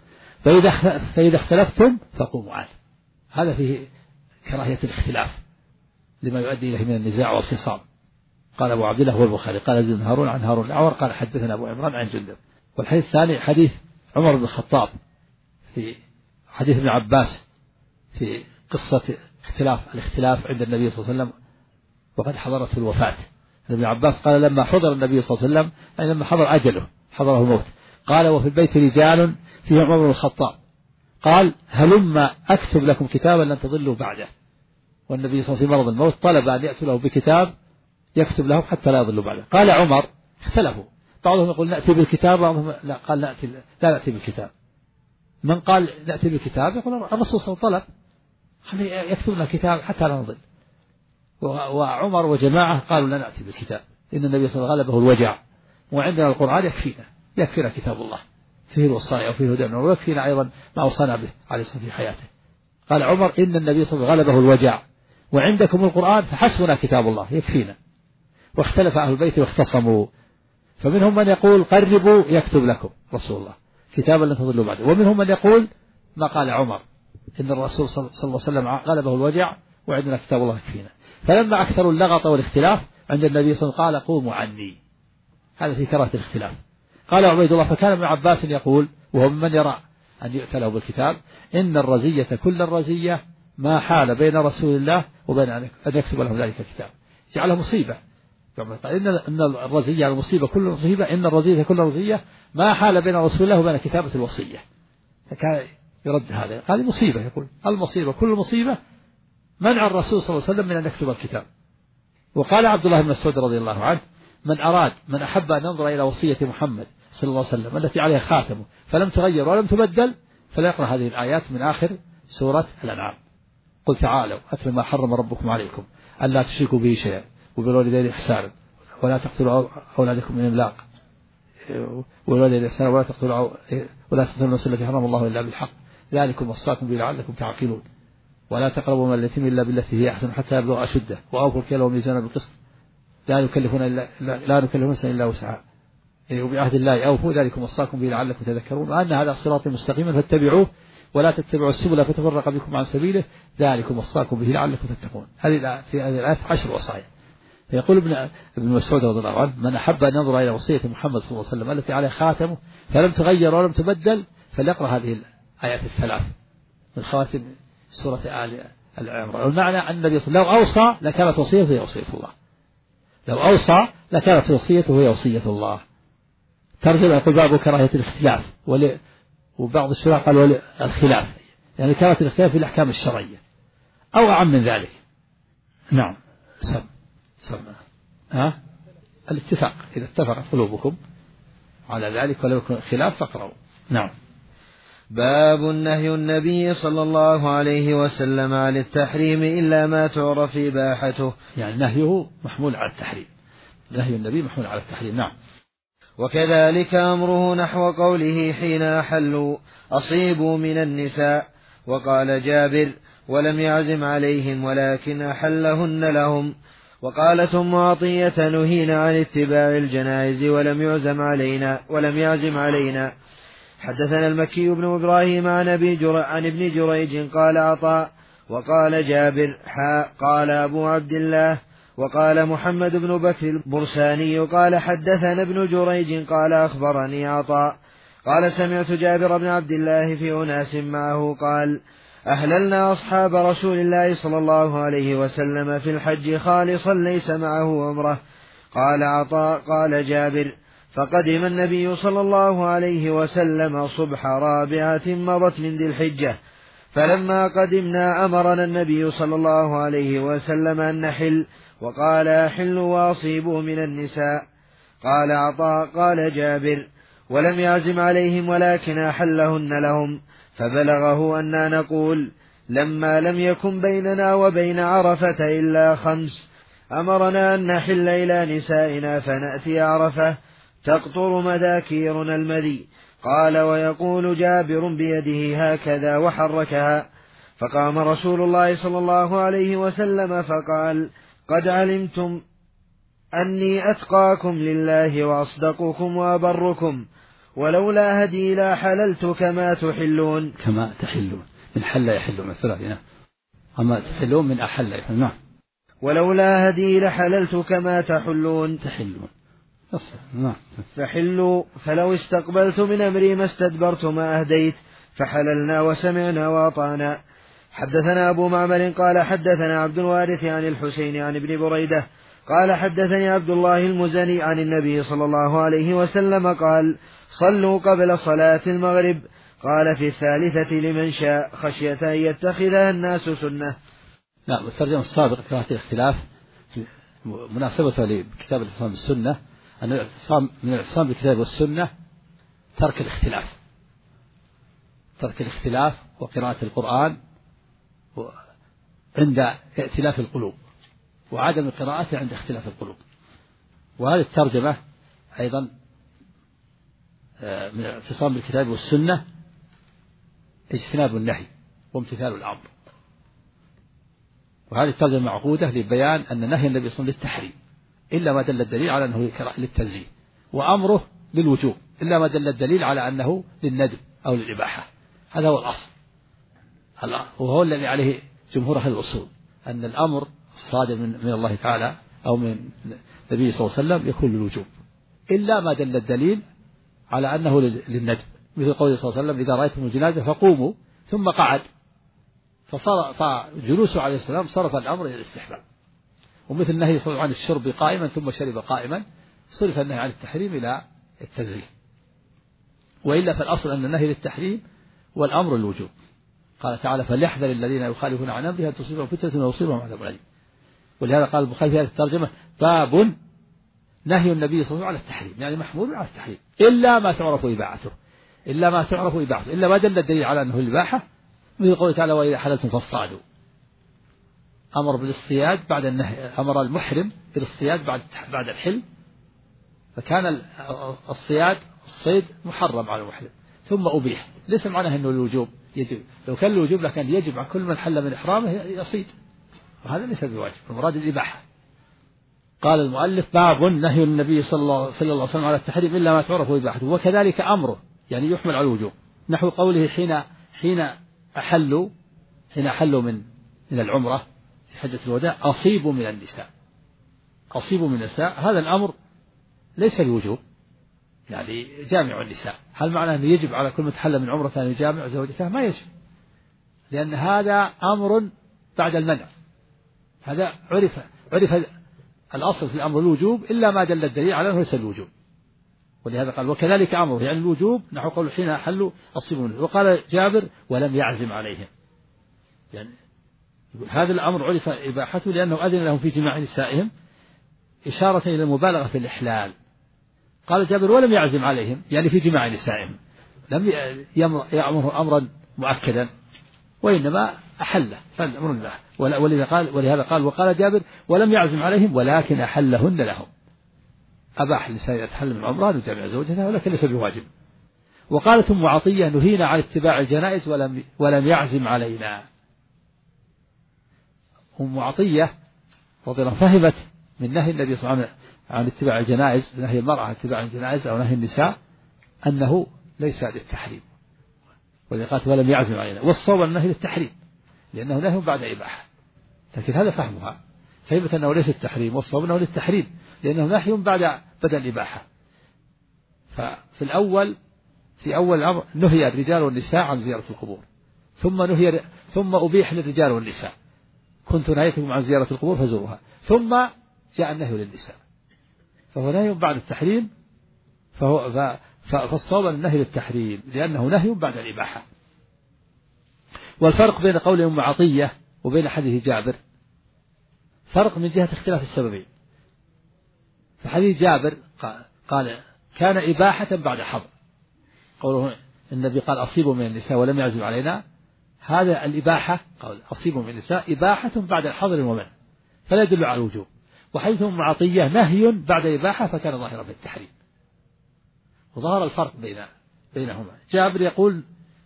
فإذا اختلفتم فقوموا عنه. هذا فيه كراهية الاختلاف لما يؤدي إليه من النزاع والخصام. قال أبو عبد الله هو البخاري قال زيد بن هارون عن هارون الأعور قال حدثنا أبو عمران عن جندب. والحديث الثاني حديث عمر بن الخطاب في حديث ابن عباس في قصة الاختلاف عند النبي صلى الله عليه وسلم وقد حضرته الوفاة. ابن عباس قال لما حضر النبي صلى الله عليه وسلم يعني لما حضر أجله حضره الموت قال وفي البيت رجال فيهم عمر بن الخطاب قال هلما أكتب لكم كتابا لن تضلوا بعده. والنبي صلى الله عليه وسلم في مرض الموت طلب أن يأتوا له بكتاب يكتب لهم حتى لا يضلوا بعده. قال عمر اختلفوا، بعضهم يقول نأتي بالكتاب، بعضهم لا قال لا نأتي بالكتاب. من قال نأتي بالكتاب يقول الرسول صلى الله عليه وسلم خلي يكتب لنا كتاب حتى لا نضل. وعمر وجماعة قالوا لا نأتي بالكتاب إن النبي صلى الله عليه وسلم غلبه الوجع وعندنا القرآن يكفينا كتاب الله فيه الوصايا وفيه هدى ويكفينا أيضا ما أوصانا به عليه الصلاة في حياته. قال عمر إن النبي صلى الله عليه وسلم غلبه الوجع وعندكم القرآن فحسبنا كتاب الله يكفينا. واختلف أهل البيت واختصموا، فمنهم من يقول قربوا يكتب لكم رسول الله كتابا لن تضلوا بعده، ومنهم من يقول ما قال عمر إن الرسول صلى الله عليه وسلم غلبه الوجع وعندنا كتاب الله يكفينا. فلما أكثروا اللغط والاختلاف عند النبي صلى الله عليه وسلم قال قوموا عني. هذا في كراهة الاختلاف. قال عبيد الله فكان ابن عباس يقول وهو من يرى أن يؤتى له بالكتاب إن الرزية كل الرزية ما حال بين رسول الله وبين أن يكتب لهم ذلك الكتاب، جعلها مصيبة. إن الرزية المصيبة كل مصيبة إن الرزية كل رزية ما حال بين رسول الله وبين كتابة الوصية. فكان يرد هذه مصيبة، يقول المصيبة كل مصيبة منع الرسول صلى الله عليه وسلم من أن يكتب الكتاب. وقال عبد الله بن مسعود رضي الله عنه من أحب أن ينظر إلى وصية محمد صلى الله عليه وسلم التي عليها خاتمه فلم تغير ولم تبدل فليقرأ هذه الآيات من آخر سورة الأنعام. قل تعالوا أتل ما حرم ربكم عليكم ألا تشركوا به شيئا وبالوالدين إحسانا ولا تقتلوا أولادكم من إملاق وبالوالدين إحسانا ولا تقتلوا النفس التي حرم الله إلا بالحق ذلكم وصاكم به لعلكم تعقلون ولا تقربوا من اليتيم إلا بالتي هي أحسن حتى يبلغ أشده وأوفوا الكيل والميزان بالقسط لا نكلف نفسا إلا وسعها وبعهد الله أوفوا ذلكم وصاكم به لعلكم تذكرون وأن هذا الصراط مستقيما فاتبعوه ولا تتبعوا السبل فتفرق بكم عن سبيله ذلكم وصاكم به لعلكم تتقون. في هذه الآية 10 وصايا. فيقول ابن مسعود رضي الله عنه من أحب أن ينظر إلى وصية محمد صلى الله عليه وسلم التي عليها خاتمه فلم تغير ولم تبدل فليقرأ هذه الآيات الثلاث من خواتم سورة آل عمران. والمعنى أن النبي صلى الله عليه وسلم لو أوصى لكانت وصيته هي وصية الله، لو أوصى لكانت وصيته هي وصية الله. ترجم يقول باب كراهية الاختلاف وبعض الشراح قالوا الخلاف يعني كانت الاختلاف في الأحكام الشرعية أو أعم من ذلك. نعم الاتفاق إذا اتفقت قلوبكم على ذلك ولو يكون خلاف فاقرأوا. نعم. باب نهي النبي صلى الله عليه وسلم عن التحريم إلا ما تعرف إباحته، يعني نهيه محمول على التحريم نهي النبي محمول على التحريم. نعم. وكذلك أمره نحو قوله حين أحلوا أصيبوا من النساء. وقال جابر ولم يعزم عليهم ولكن أحلهن لهم. وقالت أم عطية نهينا عن اتباع الجنائز ولم يعزم علينا. حدثنا المكي بن إبراهيم عن ابن جريج قال عطاء وقال جابر قال أبو عبد الله وقال محمد بن بكر البرساني قال حدثنا ابن جريج قال أخبرني عطاء قال سمعت جابر بن عبد الله في أناس معه قال أهللنا أصحاب رسول الله صلى الله عليه وسلم في الحج خالصا ليس معه عمره. قال عطاء قال جابر فقدم النبي صلى الله عليه وسلم صبح رابعة مضت من ذي الحجة، فلما قدمنا أمرنا النبي صلى الله عليه وسلم أن نحل وقال أحلوا وأصيبوا من النساء. قال عطاء قال جابر ولم يعزم عليهم ولكن أحلهن لهم، فبلغه أننا نقول لما لم يكن بيننا وبين عرفة إلا 5 أمرنا أن نحل إلى نسائنا فنأتي عرفة تقطر مذاكيرنا المذي. قال ويقول جابر بيده هكذا وحركها. فقام رسول الله صلى الله عليه وسلم فقال قد علمتم أني أتقاكم لله وأصدقكم وأبركم، ولولا هدي لا حللت كما تحلون. كما تحلون من حل يحل مثلا، أما تحلون من أحل يحل. نعم. ولولا هدي لحللت كما تحلون. نعم. فحلوا فلو استقبلت من أمري ما استدبرت ما أهديت، فحللنا وسمعنا وأطعنا. حدثنا أبو معمر قال حدثنا عبد الوارث عن الحسين عن ابن بريدة قال حدثني عبد الله المزني عن النبي صلى الله عليه وسلم قال صلوا قبل صلاة المغرب. قال في الثالثة لمن شاء خشية أن يتخذها الناس سنة. نعم. الترجمة السابق كراهة الاختلاف مناسبة لكتاب الاعتصام بالسنة أن من الاعتصام بالكتاب والسنة ترك الاختلاف وقراءة القرآن عند ائتلاف القلوب، وعدم القراءة عند اختلاف القلوب. وهذه الترجمة أيضا من الاعتصام بالكتاب والسنة اجتناب النهي وامتثال الأمر. وهذه الترجمة معقودة لبيان أن نهي النبي صلى الله عليه وسلم للتحريم إلا ما دل الدليل على أنه للتنزيه، وأمره للوجوب إلا ما دل الدليل على أنه للندب أو للإباحة. هذا هو الأصل، وهو الذي عليه جمهور أهل الأصول، أن الأمر الصادر من الله تعالى أو من النبي صلى الله عليه وسلم يكون للوجوب إلا ما دل الدليل على أنه للندب، مثل قوله صلى الله عليه وسلم إذا رأيتم الجنازة فقوموا، ثم قعد، فجلوسه عليه السلام صرف الأمر إلى الاستحباب. ومثل النهي صلى الله عليه وسلم عن الشرب قائما ثم شرب قائما صرف النهي عن التحريم إلى التنزيه، وإلا فالأصل أن النهي للتحريم والأمر للوجوب. قال تعالى فليحذر الذين يخالفون عن أمره أن تصيبهم فتنة ويصيبهم عذاب أليم. ولهذا قال البخاري في هذه الترجمة باب نهي النبي صلى الله عليه وسلم على التحريم، يعني محمول على التحريم إلا ما تعرف إباحته، إلا ما دل الدليل على أنه الإباحة، مثل قوله تعالى وإذا حللتم فاصطادوا. أمر بالاصطياد بعد النهي، أمر المحرم بالاصطياد بعد الحل، فكان الصيد محرم على المحرم ثم أبيح. ليس معناه أنه الوجوب يجب، لو كان الوجوب لكان يجب على كل من حل من إحرامه يصيد، وهذا ليس بواجب، المراد الإباحة. قال المؤلف باب نهي النبي صلى الله عليه وسلم على التحريم إلا ما تعرف إباحته، وكذلك أمره يعني يحمل على الوجوب، نحو قوله حين أحلوا من العمرة في حجة الوداع أصيبوا من النساء. هذا الأمر ليس الوجوب، يعني جامع النساء. هل معناه أنه يجب على كل متحل من عمرة أن يجامع زوجته؟ ما يجب، لأن هذا أمر بعد المنع. هذا عرف الأصل في الأمر الوجوب إلا ما دل الدليل على أنه ليس الوجوب. ولهذا قال وكذلك أمره يعني الوجوب، نحو قوله حين أحلوا أصيبوا منه. وقال جابر ولم يعزم عليهم، يعني هذا الأمر عرف إباحته لأنه أذن لهم في جماع نسائهم، إشارة إلى المبالغة في الإحلال. قال جابر ولم يعزم عليهم يعني في جماع نسائهم، لم يأمره أمرا مؤكدا، وإنما أحله فالأمر الله. ولهذا قال وقال جابر ولم يعزم عليهم ولكن أحلهن لهم، أباح الإنسان يتحلل من عمره ويجامع زوجته ولكن ليس بواجب. وقالت أم عطية نهينا عن اتباع الجنائز ولم يعزم علينا. أم عطية رضي الله فهمت من نهي النبي صلى الله عليه وسلم عن اتباع الجنائز، نهي المرأة عن اتباع الجنائز أو نهي النساء، أنه ليس للتحريم، قالت ولم يعزم علينا، والصواب النهي للتحريم لأنه نهي بعد إباحة، لكن هذا فهمها، فهمت أنه ليس التحريم، والصواب أنه للتحريم لأنه نهي بعد بدء الإباحة. ففي الأول في أول الأمر نهي الرجال والنساء عن زيارة القبور، ثم أبيح للرجال والنساء، كنت نهيتكم عن زيارة القبور فزوروها، ثم جاء النهي للنساء، فهو نهي بعد التحريم، فالصواب النهي للتحريم لأنه نهي بعد الإباحة. والفرق بين قول أم عطية وبين حديث جابر فرق من جهة اختلاف السببين. فحديث جابر قال كان إباحة بعد حظر، قوله النبي قال أصيبوا من النساء ولم يعزم علينا، هذا الإباحة قال أصيبوا من النساء إباحة بعد الحظر ومنع، فلا يدل على الوجوب. وحديث أم عطية نهي بعد إباحة فكان ظاهرا في التحريم، وظهر الفرق بينهما. جابر يقول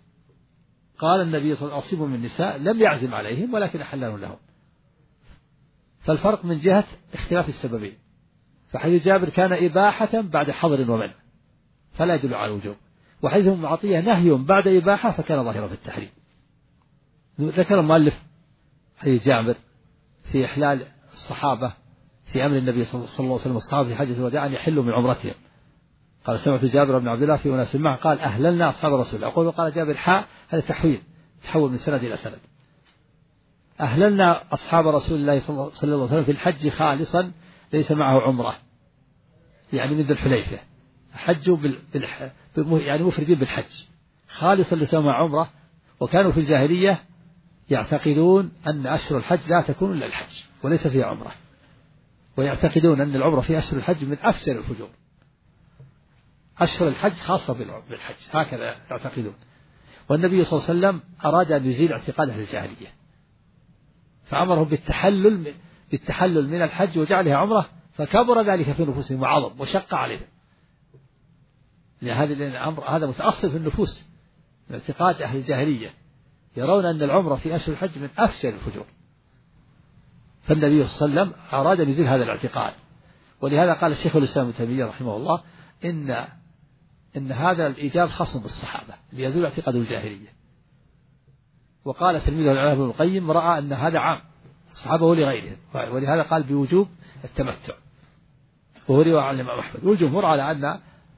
قال النبي صلى الله عليه وسلم أصيبوا من النساء لم يعزم عليهم ولكن أحلله لهم، فالفرق من جهة اختلاف السببين. فحديث جابر كان إباحة بعد حظر ومنع فلا يدل على الوجوب، وحديث أم عطية نهي بعد إباحة فكان ظاهرا في التحريم. ذكر المؤلف حديث جابر في إحلال الصحابة في أمر النبي صلى الله عليه وسلم والصحابة في حجة الوداع أن يحلوا من عمرتهم. قال سمعت جابر بن عبد الله في أناس معه قال أهللنا أصحاب رسول الله. أقول قال جابر هذا تحول من سند إلى سند. أهللنا أصحاب رسول الله صلى الله عليه وسلم في الحج خالصا ليس معه عمرة، يعني من ذي الحليفة حجوا يعني مفردين بالحج خالصا ليس معه عمرة. وكانوا في الجاهلية يعتقدون أن أشهر الحج لا تكون إلا الحج وليس فيها عمرة، ويعتقدون أن العمرة في أشهر الحج من أفجر الفجور، أشهر الحج خاصة بالحج، هكذا يعتقدون. والنبي صلى الله عليه وسلم أراد أن يزيل اعتقاد أهل الجاهلية فأمرهم بالتحلل من الحج وجعلها عمرة، فكبر ذلك في نفوسهم وعظم وشق عليهم، لأن الأمر هذا متأصل في النفوس من اعتقاد أهل الجاهلية، يرون أن العمرة في أشهر الحج من أفجر الفجور. فالنبي صلى الله عليه وسلم أراد أن يزيل هذا الاعتقاد، ولهذا قال الشيخ الإسلام ابن تيمية رحمه الله إن هذا الإيجاب خاص بالصحابة ليزول اعتقاد الجاهلية. وقال تلميذه العلامة ابن القيم رأى أن هذا عام الصحابة ولغيرهم، ولهذا قال بوجوب التمتع، وهو رواية عن الإمام أحمد. والجمهور على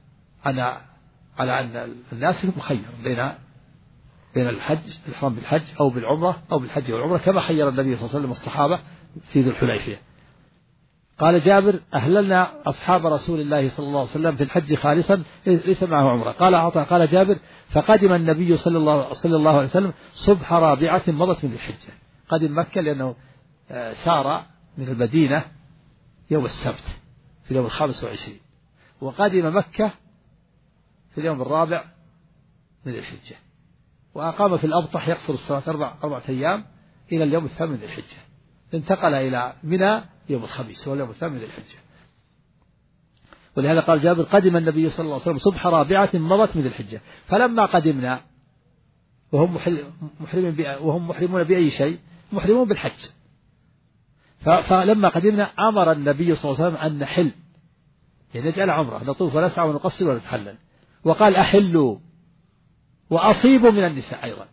أن الناس مخير بين الحج الإحرام بالحج أو بالعمرة أو بالحج والعمرة، كما خير النبي صلى الله عليه وسلم الصحابة في ذي الحليفة. قال جابر أهللنا أصحاب رسول الله صلى الله عليه وسلم في الحج خالصا ليس معه عمرة. قال عطاء قال جابر فقدم النبي صلى الله عليه وسلم صبح رابعة مضت من الحجة. قدم مكة لأنه سار من المدينة يوم السبت في اليوم 25، وقدم مكة في اليوم الرابع من الحجة، وأقام في الأبطح يقصر الصلاة 4 أيام إلى اليوم الثامن من الحجة، انتقل إلى منى يوم الخميس واليوم الثامن من الحجة. ولهذا قال جابر قدم النبي صلى الله عليه وسلم صبح رابعة مضت من الحجة. فلما قدمنا وهم محرمون بأي شيء؟ محرمون بالحج. فلما قدمنا أمر النبي صلى الله عليه وسلم أن نحل، يعني نجعل عمرة نطوف ونسعى ونقصر ونتحلل، وقال أحلوا وأصيبوا من النساء أيضا،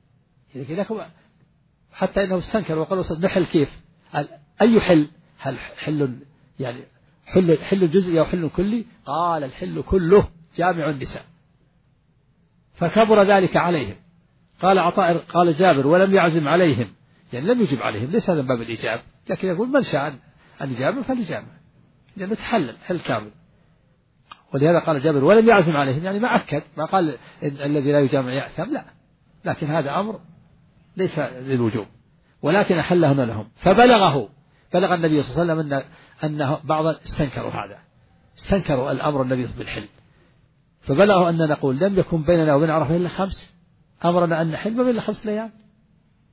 حتى إنه استنكر وقال نحل كيف؟ أي حل؟ هل حل يعني حل جزئي أو حل كلي؟ قال الحل كله جامع النساء، فكبر ذلك عليهم. قال عطاء قال جابر ولم يعزم عليهم، يعني لم يجب عليهم، ليس هذا من باب الإيجاب، لكن يقول من شاء أن يجامع فليجامع لأنه تحلل حل كامل. ولهذا قال جابر ولم يعزم عليهم، يعني ما أكد، ما قال الذي لا يجامع يأثم، لا، لكن هذا أمر ليس للوجوب، ولكن أحلهن لهم. بلغ النبي صلى الله عليه وسلم أن بعضا استنكروا الأمر النبي بالحل، فبلغوا أن نقول لم يكن بيننا وبين عرفة إلا 5، أمرنا أن نحل ما بين 5 ليال،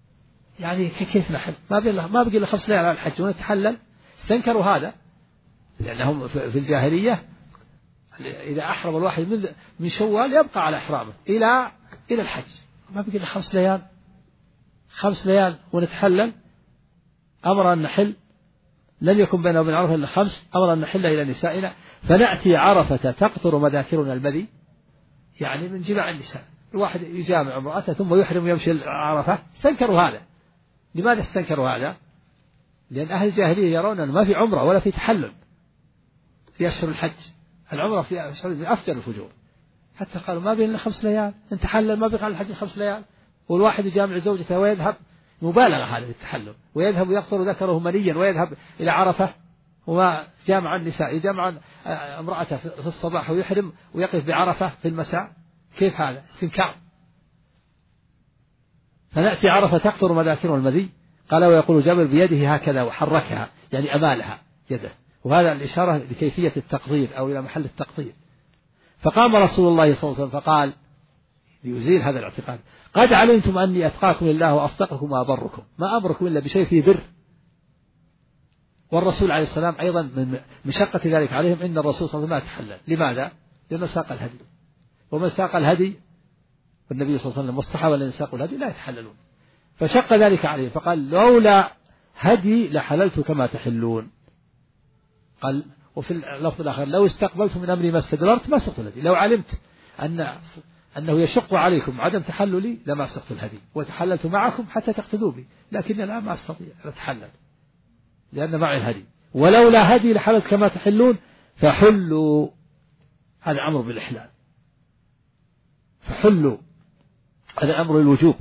يعني كيف نحل؟ ما بقي إلا 5 ليال على الحج ونتحلل. استنكروا هذا، لأنهم في الجاهلية إذا أحرم الواحد من شوال يبقى على إحرامه إلى الحج، ما بقي إلا 5 ليال، 5 ليال ونتحلل. أمر أن نحل، لم يكن بينه وبين عرفة إلا 5، أمر أن نحل إلى نسائنا فنأتي عرفة تقطر مذاكرنا المذي، يعني من جماع النساء. الواحد يجامع امرأته ثم يحرم ويمشي عرفة. استنكروا هذا. لماذا استنكروا هذا؟ لأن أهل الجاهلية يرون أن ما في عمرة ولا في تحلل في أشهر الحج، العمرة في أشهر من أفضل الفجور، حتى قالوا ما بين إلا 5 ليال، إن تحلل ما بقى على الحج 5 ليال. والواحد يجامع زوجته ويذهب، مبالغة هذا في التحلل، ويذهب ويقطر ذكره منيا ويذهب إلى عرفة، وما جامع النساء يجامع امرأته في الصباح ويحرم ويقف بعرفة في المساء. كيف هذا؟ استنكار. فنأتي عرفة تقطر مذاكر المذي. قال ويقول جابر بيده هكذا وحركها، يعني أمالها يده، وهذا الإشارة لكيفية التقدير أو إلى محل التقدير. فقام رسول الله صلى الله عليه وسلم فقال ليزيل هذا الاعتقاد: قد علمتم أني أتقاكم لله وأصدقكم وأبركم، ما أمركم إلا بشيء فيه بر. والرسول عليه السلام أيضا من مشقة ذلك عليهم إن الرسول صلى الله عليه وسلم ما تحلل. لماذا؟ لأنه ساق الهدي، ومن ساق الهدي والنبي صلى الله عليه وسلم والصحابة الذين ساقوا الهدي لا يتحللون، فشق ذلك عليهم. فقال لولا هدي لحللت كما تحلون. قال وفي اللفظ الآخر: لو استقبلت من أمري ما استدبرت ما سقت الهدي. لو علمت أنه يشق عليكم عدم تحللي لما سقت الهدي وتحللت معكم حتى تقتدوا بي، لكن الآن ما أستطيع أن أتحلل لأن معي الهدي. ولولا هدي لحللت كما تحلون فحلوا. هذا أمر بالإحلال، فحلوا، هذا أمر الوجوب.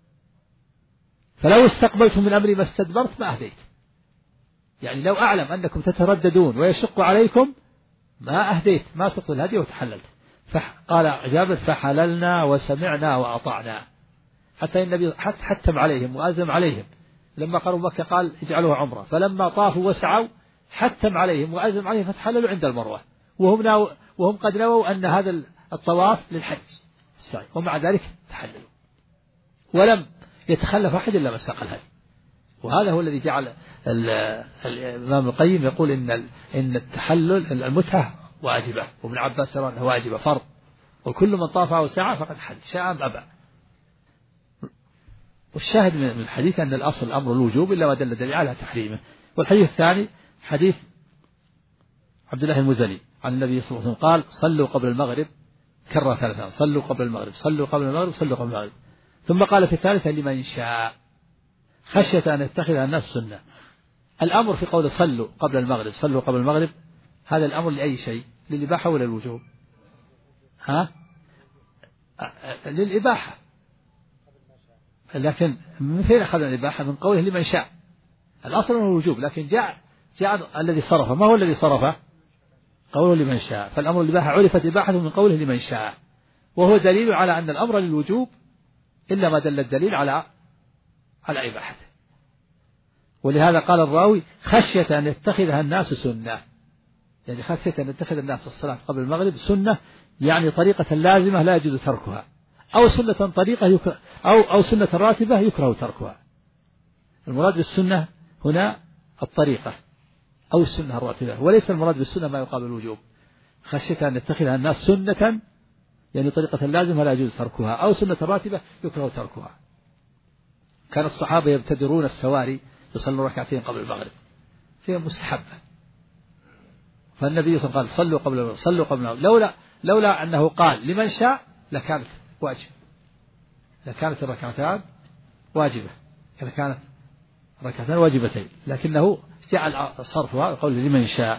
فلو استقبلت من أمري ما استدبرت ما أهديت، يعني لو أعلم أنكم تترددون ويشق عليكم ما أهديت، ما سقت الهدي وتحللت. قال جابر: فحللنا وسمعنا وأطعنا، حتى النبي حتم عليهم وأزم عليهم. لما قالوا مكة قال اجعلوها عمرة، فلما طافوا وسعوا حتم عليهم وأزم عليهم فتحللوا عند المروة، وهم قد نووا أن هذا الطواف للحج السعي، ومع ذلك تحللوا ولم يتخلف أحد إلا من ساق الهدي. وهذا هو الذي جعل الإمام القيم يقول إن التحلل المتعة واجبة، وابن عباس يرى أنها واجبة فرض، وكل من طاف أو سعى فقد حل شاء أم أبى. والشاهد من الحديث أن الأصل أمر الوجوب إلا ما دل دليل على تحريمه. والحديث الثاني حديث عبد الله المزني عن النبي صلى الله عليه وسلم قال: صلوا قبل المغرب، كرر 3: صلوا قبل المغرب، صلوا قبل المغرب، صلوا قبل المغرب. ثم قال في الثالثة: لمن شاء، خشية أن يتخذها الناس سنة. الأمر في قول صلوا قبل المغرب، صلوا قبل المغرب، هذا الأمر لأي شيء؟ للإباحة ولا الوجوب؟ للإباحة، لكن من فين أخذ الإباحة؟ من قوله لمن شاء. الأصل هو الوجوب، لكن جاء الذي صرفه. ما هو الذي صرفه؟ قوله لمن شاء. فالأمر الإباحة عرفت إباحته من قوله لمن شاء، وهو دليل على أن الأمر للوجوب إلا ما دل الدليل على إباحته. ولهذا قال الراوي: خشية أن يتخذها الناس سنة، يعني خشية أن يتخذ الناس الصلاة قبل المغرب سنة، يعني طريقة لازمة لا يجوز تركها، أو سنة طريقة أو سنة راتبة يكره تركها. المراد بالسنة هنا الطريقة أو السنة الراتبة، وليس المراد بالسنة ما يقابل الوجوب. خشية أن يتخذها الناس سنة، يعني طريقة لازمة لا يجوز تركها، أو سنة راتبة يكره تركها. كان الصحابة يبتدرون السواري يصلوا 2 ركعتين قبل المغرب، فيها مستحبة. فالنبي صلى الله عليه وسلم قال: صلوا قبل المغرب، صلوا قبل المغرب. لولا أنه قال لمن شاء لكانت واجب، لكانت الركعتان واجبة، كانت ركعتان واجبتين، لكنه جعل صرفها وقول لمن شاء.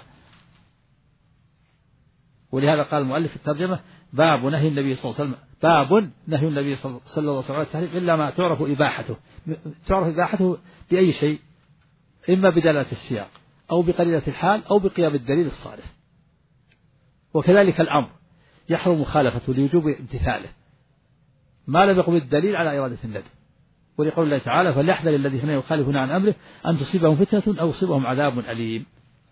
ولهذا قال المؤلف في الترجمة: باب نهي النبي صلى الله عليه وسلم، باب نهي النبي صلى الله عليه وسلم إلا ما تعرف إباحته. تعرف إباحته بأي شيء؟ إما بدلالة السياق، أو بقليلة الحال، أو بقيام الدليل الصارف. وكذلك الأمر يحرم مخالفته لوجوب امتثاله ما لم يقم الدليل على إرادة الندب. ولقول الله تعالى: فليحذر الذين يخالفون عن أمره أن تصيبهم فتنة أو يصيبهم عذاب أليم.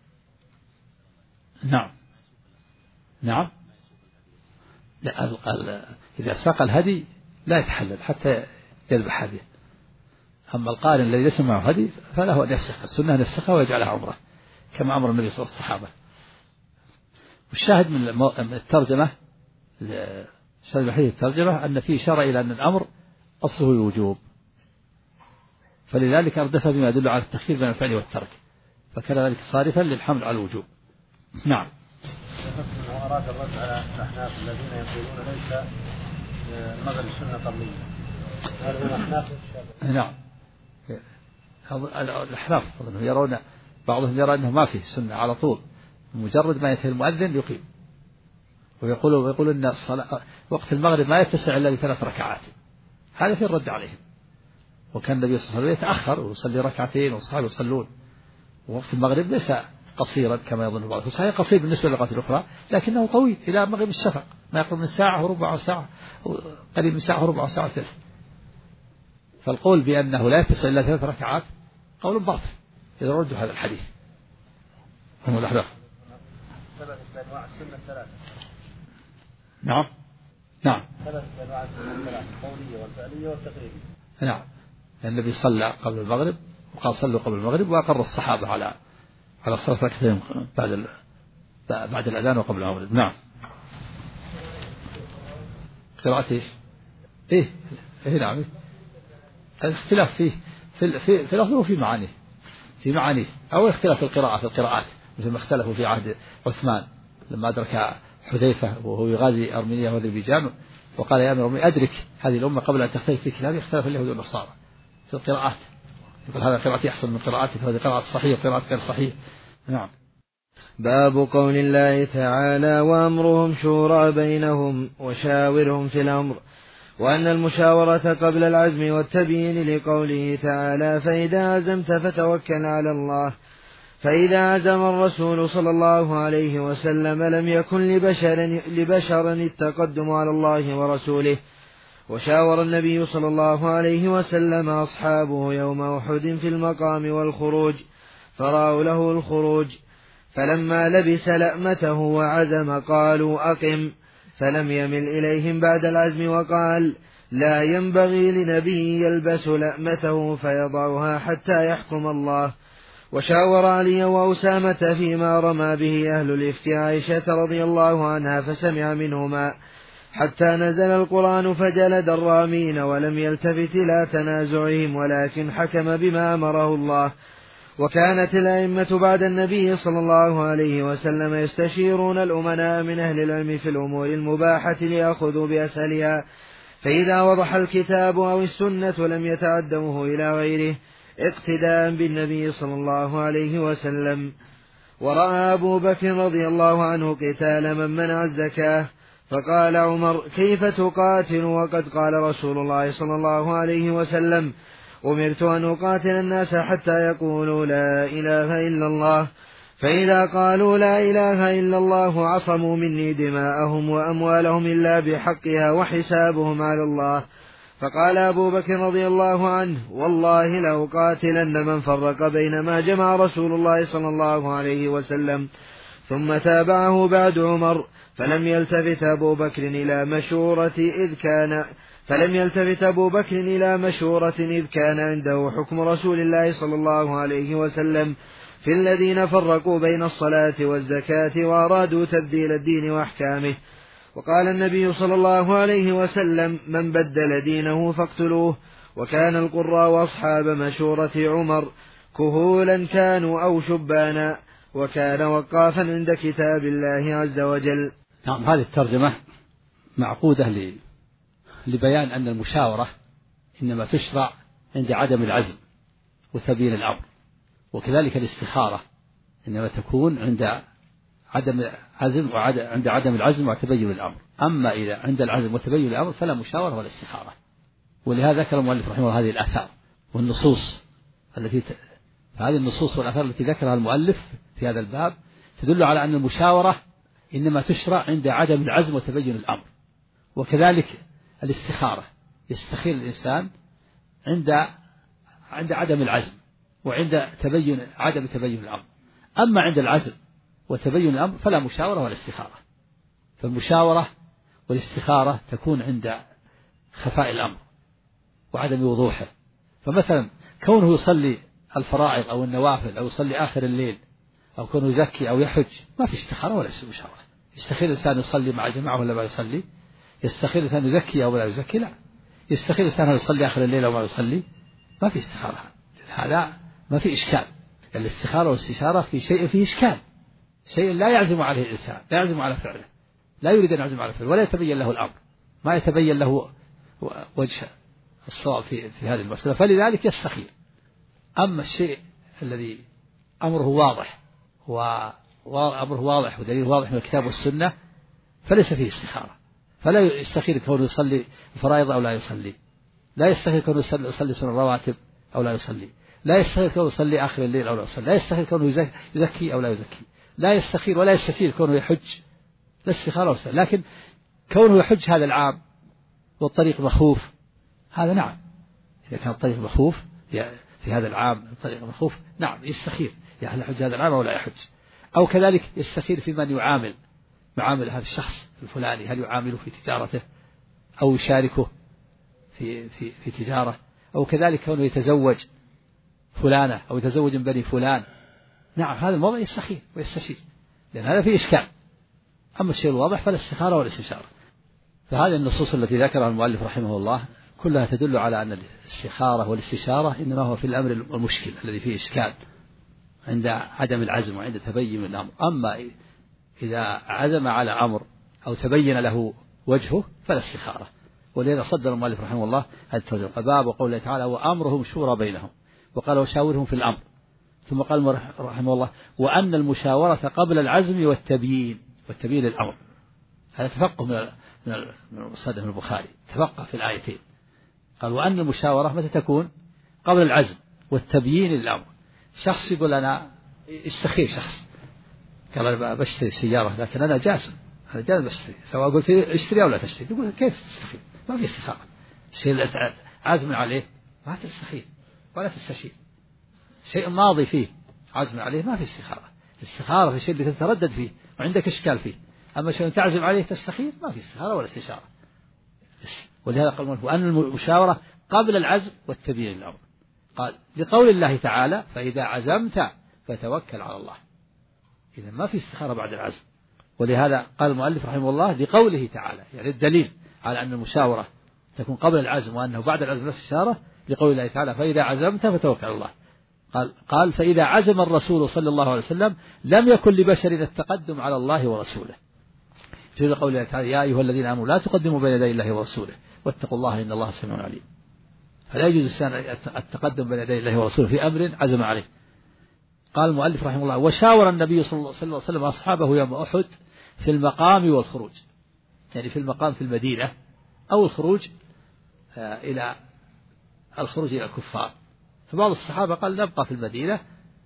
نعم لا، إذا ساق الهدي لا يتحلل حتى يذبح هديه. أما القارن الذي ليس معه هدي فله أن يفسخ السنة، نفسخها ويجعلها عمرة كما أمر النبي صلى الله عليه وسلم الصحابة. والشاهد من الترجمة الشاهد الوحيد الترجمة أن فيه إشارة إلى أن الأمر أصله الوجوب، فلذلك أردف بما يدل على التخيير بين الفعل والترك، فكان ذلك صارفا للحمل على الوجوب. نعم. أراد الرد على الأحناف الذين يقولون ليس المغرب سنة قبلية، هل هم أحناف؟ نعم. الأحناف يرون، بعضهم يرى أنه ما فيه سنة على طول، مجرد ما ينتهي المؤذن يقيم، ويقول أن الصلاة وقت المغرب ما يتسع إلا ل3 ركعات، هذا في الرد عليهم. وكان النبي صلى الله عليه وسلم يتأخر ويصلي ركعتين والصحابة يصلون، ووقت المغرب ليس قصيرا كما يظن البعض، صحيح قصير بالنسبة للأوقات الأخرى لكنه طويل إلى مغرب الشفق، ما يقرب من ساعة وربع ساعة، قريب من ساعة وربع ساعة ثلث. فالقول بأنه لا يتسع إلا 3 ركعات قول باطل إذا ردوا هذا الحديث. هم الأحناف. ثبت أنواع السنة 3. نعم. نعم. ثبت أنواع السنة 3 القولية والفعلية والتقريرية. نعم. النبي صلى قبل المغرب وقال صلوا قبل المغرب، وأقر الصحابة على صلاة ركعتين بعد الأذان وقبل المغرب. نعم. قراءة إيش؟ إيه نعم. الاختلاف فيه في لفظه وفي معانيه، أو اختلاف في القراءات مثل ما اختلفوا في عهد عثمان لما أدرك حذيفة وهو يغازي أرمينيا وأذربيجان وقال يا أمير المؤمنين أدرك هذه الأمة قبل أن تختلف في كتابه، اختلف اليهود والنصارى في القراءات، يقول هذا قراءتي أحسن من قراءتك، هذه قراءة صحيح وقراءة غير صحيح. نعم. باب قول الله تعالى وأمرهم شورى بينهم وشاورهم في الأمر، وأن المشاورة قبل العزم والتبيين لقوله تعالى فإذا عزمت فتوكل على الله. فإذا عزم الرسول صلى الله عليه وسلم لم يكن لبشر التقدم على الله ورسوله. وشاور النبي صلى الله عليه وسلم أصحابه يوم أحد في المقام والخروج، فرأوا له الخروج، فلما لبس لأمته وعزم قالوا أقم، فلم يمل إليهم بعد العزم وقال لا ينبغي لنبي يلبس لأمته فيضعها حتى يحكم الله. وشاور علي وأسامة فيما رمى به أهل الإفك عائشة رضي الله عنها فسمع منهما، حتى نزل القرآن فجلد الرامين ولم يلتفت إلى تنازعهم ولكن حكم بما أمره الله. وكانت الأئمة بعد النبي صلى الله عليه وسلم يستشيرون الأمناء من أهل العلم في الأمور المباحة ليأخذوا بأسهلها، فإذا وضح الكتاب أو السنة لم يتعدمه إلى غيره اقتداء بالنبي صلى الله عليه وسلم. ورأى أبو بكر رضي الله عنه قتال من منع الزكاة، فقال عمر كيف تقاتل وقد قال رسول الله صلى الله عليه وسلم أمرت أن أقاتل الناس حتى يقولوا لا إله إلا الله، فإذا قالوا لا إله إلا الله عصموا مني دماءهم وأموالهم إلا بحقها وحسابهم على الله. فقال أبو بكر رضي الله عنه والله لأقاتلن من فرق بين ما جمع رسول الله صلى الله عليه وسلم. ثم تابعه بعد عمر، فلم يلتفت أبو بكر إلى مشورة إذ كان عنده حكم رسول الله صلى الله عليه وسلم في الذين فرقوا بين الصلاة والزكاة وأرادوا تبديل الدين وأحكامه. وقال النبي صلى الله عليه وسلم من بدل دينه فاقتلوه. وكان القراء وأصحاب مشورة عمر كهولا كانوا أو شبانا، وكان وقافا عند كتاب الله عز وجل. نعم. هذه الترجمة معقودة لبيان أن المشاورة إنما تشرع عند عدم العزم وتبيين الأمر، وكذلك الاستخارة إنما تكون عند عدم العزم وعند عدم العزم وتبين الأمر. أما إذا عند العزم وتبين الأمر فلا مشاورة ولا استخارة. ولهذا ذكر المؤلف رحمه الله هذه الآثار والنصوص هذه النصوص والآثار التي ذكرها المؤلف في هذا الباب تدل على أن المشاورة إنما تشرع عند عدم العزم وتبين الأمر، وكذلك الاستخارة يستخير الإنسان عند عدم العزم وعند عدم تبين الأمر. أما عند العزم وتبين الأمر فلا مشاورة ولا استخارة. فالمشاورة والاستخارة تكون عند خفاء الأمر وعدم وضوحه. فمثلا كونه يصلي الفرائض أو النوافل أو يصلي آخر الليل أو كونه يزكي أو يحج ما في استخارة ولا مشاورة، يستخير الإنسان يصلي مع الجماعة ولا ما يصلي؟ يستخير الإنسان يزكي أو لا يزكي؟ لا. يستخير الإنسان يصلي آخر الليل أو ما يصلي؟ ما في استخارة، هذا ما في إشكال. الاستخارة والاستشارة في شيء فيه إشكال، شيء لا يعزم عليه الإنسان، لا يعزم على فعله، لا يريد أن يعزم على فعله ولا يتبين له الأمر، ما يتبين له وجه الصواب في هذه المسألة، فلذلك يستخير. أما الشيء الذي أمره واضح وأمره واضح ودليل واضح من الكتاب والسنة فليس فيه استخارة، فلا يستخير كونه يصلي الفرائض أو لا يصلي، لا يستخير كونه يصلي سنن الرواتب أو لا يصلي، لا يستخير كونه يصلي آخر الليل أو لا يصلي، لا يستخير كونه يزكي أو لا يزكي، لا يستخير ولا يستشير كونه يحج، لا استخارة ولا استخارة. لكن كونه يحج هذا العام والطريق مخوف، هذا نعم، إذا كان الطريق مخوف في هذا العام الطريق مخوف نعم يستخير هل يحج هذا العام أو لا يحج. أو كذلك يستخير في من يعامل معامل هذا الشخص الفلاني، هل يعامله في تجارته أو يشاركه في تجارة، أو كذلك كونه يتزوج فلانة أو يتزوج من بني فلان، نعم هذا الموضع يستخير ويستشير لأن هذا فيه إشكال. أما الشيء الواضح فلا استخارة ولا استشارة. فهذه النصوص التي ذكرها المؤلف رحمه الله كلها تدل على أن الاستخارة والاستشارة إنما هو في الأمر المشكل الذي فيه إشكال عند عدم العزم وعند تبين الأمر. أما إذا عزم على أمر أو تبين له وجهه فلا استخارة. ولذا صدر المؤلف رحمه الله هذا التوجيه. باب وقوله تعالى وأمرهم شورى بينهم، وقال وشاورهم في الأمر. ثم قال رحمه الله وأن المشاورة قبل العزم والتبيين للأمر. هذا تفقه من مصدر البخاري، تفقه في الآيتين. قال وأن المشاورة متى تكون؟ قبل العزم والتبيين للأمر. شخص يقول أنا استخير شخص، قال أنا بشتري سيارة لكن أنا جاسم، أنا جاسم بشتري، سواء قلت اشتري أو لا تشتري، يقول كيف تستخير؟ ما في استخارة. الشيء اللي عازم عليه ما تستخير ولا تستشير، شيء ماضي فيه عزم عليه ما في استخارة. الاستخارة في الشيء اللي تتردد فيه وعندك إشكال فيه. أما شيء تعزم عليه تستخير ما في استخارة ولا استشارة. ولهذا قال وأن المشاورة قبل العزم والتبيين للأمر. قال لقول الله تعالى فإذا عزمت فتوكل على الله. إذا ما في استخارة بعد العزم. ولهذا قال المؤلف رحمه الله لقوله تعالى، يعني الدليل على أن المشاورة تكون قبل العزم وأنه بعد العزم لا استشارة لقول الله تعالى فإذا عزمت فتوكل على الله. قال فإذا عزم الرسول صلى الله عليه وسلم لم يكن لبشر التقدم على الله ورسوله. في قول الله تعالى يا أيها الذين آمنوا لا تقدموا بين يدي الله ورسوله واتقوا الله إن الله سميع عليم. فلا يجوز التقدم بين يدي الله ورسوله في أمر عزم عليه. قال المؤلف رحمه الله وشاور النبي صلى الله عليه وسلم أصحابه يوم أحد في المقام والخروج، يعني في المقام في المدينة أو الخروج إلى الكفار. فبعض الصحابة قال نبقى في المدينة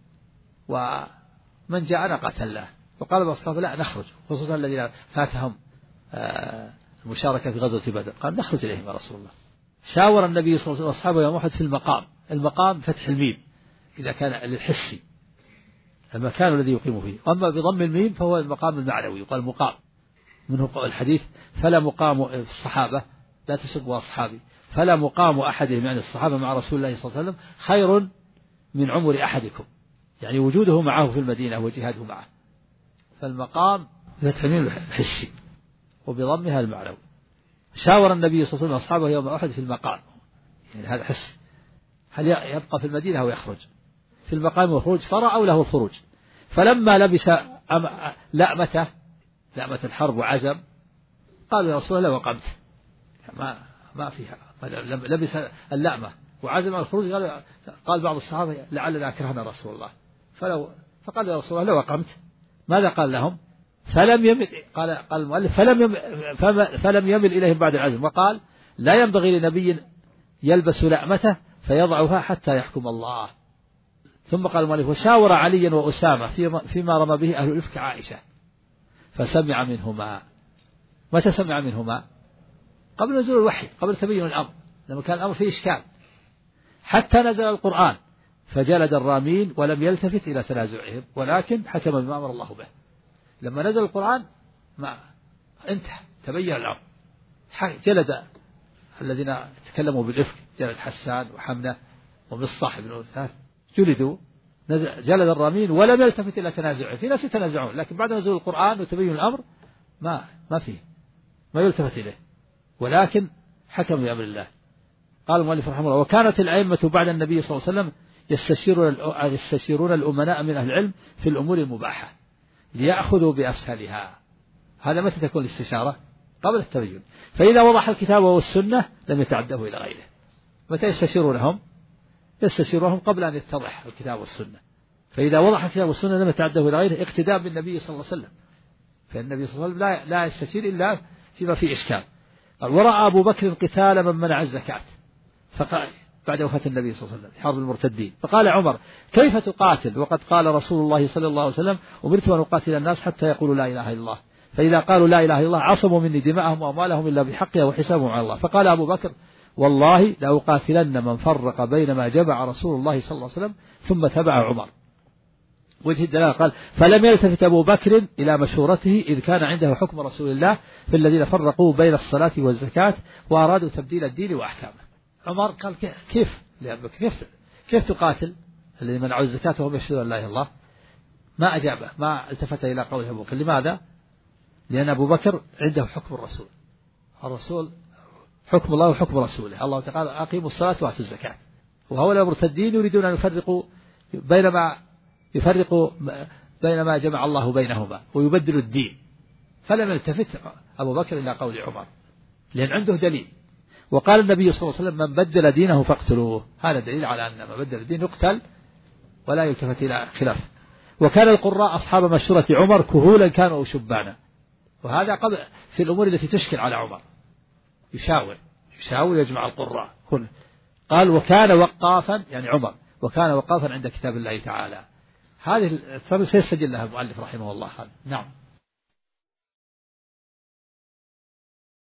ومن جاءنا قتلناه، وقال بعض الصحابة لا نخرج، خصوصا الذين فاتهم المشاركة في غزوة بدر، قال نخرج إليهم يا رسول الله. شاور النبي صلى الله عليه وسلم أصحابه يوم أحد في المقام فتح الميم إذا كان للحسي المكان الذي يقيم فيه، أما بضم الميم فهو المقام المعنوي يقال مقام. منه الحديث فلا مقام الصحابة لا تسبوا أصحابي، فلا مقام أحدهم يعني الصحابة مع رسول الله صلى الله عليه وسلم خير من عمر أحدكم، يعني وجوده معه في المدينة وجهاده معه. فالمقام فتح الميم الحسي وبضمها المعنوي. شاور النبي صلى الله عليه وسلم أصحابه يوم أحد في المقام، يعني هذا حس، هل يبقى في المدينة أو يخرج؟ في المقام والخروج فرأوا له الخروج. فلما لبس لأمة الحرب وعزم قالوا يا رسول الله وقمت، ما فيها لبس اللأمة وعزم الخروج. قال بعض الصحابة لعلنا أكرهنا رسول الله، فقال يا رسول الله لو وقمت. ماذا قال لهم؟ فلم يمل، قال المؤلف فلم يمل إليهم بعد العزم، وقال لا ينبغي لنبي يلبس لأمته فيضعها حتى يحكم الله. ثم قال المؤلف وشاور عليا وأسامة فيما رمى به أهل الإفك عائشة فسمع منهما. متى سمع منهما؟ قبل نزول الوحي، قبل تبين الأمر، لما كان الأمر فيه إشكال، حتى نزل القرآن فجلد الرامين ولم يلتفت إلى تنازعهم ولكن حكم بما أمر الله به. لما نزل القرآن ما انتهى تبين الأمر، جلد الذين تكلموا بالإفك، جلد حسان وحمنة ومصطح بن أوثان جلدوا، جلد الرامين ولم يلتفت إلى تنازعهم. في ناس يتنازعون، لكن بعد نزول القرآن وتبين الأمر ما فيه، ما يلتفت إليه، ولكن حكم بأمر الله. قال المؤلف رحمه الله: وكانت الأئمة بعد النبي صلى الله عليه وسلم يستشيرون الأمناء من أهل العلم في الأمور المباحة ليأخذوا بأسهلها. هذا متى تكون الاستشارة؟ قبل التبين. فإذا وضح الكتاب والسنة لم يتعدوا إلى غيره. متى يستشيرونهم؟ يستشيرونهم قبل أن يتضح الكتاب والسنة. فإذا وضح الكتاب والسنة لم يتعدوا إلى غيره اقتداء بالنبي صلى الله عليه وسلم. فالنبي صلى الله عليه وسلم لا يستشير إلا فيما فيه إشكال. قال: ورأى أبو بكر قتال من منع الزكاة، فقال بعد وفاة النبي صلى الله عليه وسلم حرب المرتدين، فقال عمر: كيف تقاتل وقد قال رسول الله صلى الله عليه وسلم: أمرت أن أقاتل الناس حتى يقولوا لا إله إلا الله، فإذا قالوا لا إله إلا الله عصموا مني دماءهم وأموالهم إلا بحقها وحسابهم على الله. فقال أبو بكر: والله لأقاتلن من فرق بين ما جمع رسول الله صلى الله عليه وسلم. ثم تبع عمر. وجه الدلالة قال: فلم يلتفت أبو بكر إلى مشورته إذ كان عنده حكم رسول الله في الذين فرقوا بين الصلاة والزكاة وأرادوا تبديل الدين وأحكامه. عمر قال: كيف تقاتل الذين منعوا الزكاة وهم يشهدون أن لا إله إلا الله؟ ما أجابه، ما التفت إلى قوله أبو بكر. لماذا؟ لأن أبو بكر عنده حكم الرسول حكم الله وحكم رسوله. الله تعالى: أقيموا الصلاة وآتوا الزكاة. وهؤلاء المرتدين يريدون أن يفرقوا بين ما جمع الله بينهما ويبدلوا الدين. فلم يلتفت أبو بكر إلى قول عمر لأن عنده دليل. وقال النبي صلى الله عليه وسلم: من بدل دينه فاقتلوه. هذا دليل على أن من بدل الدين يقتل ولا يلتفت إلى خلاف. وكان القراء أصحاب مشورة عمر كهولا كانوا أو شبانا. وهذا قبل في الأمور التي تشكل على عمر، يشاور يجمع القراء. قال: وكان وقافا، يعني عمر وكان وقافا عند كتاب الله تعالى. هذه الثلاث سيسجل لها المؤلف رحمه الله. نعم.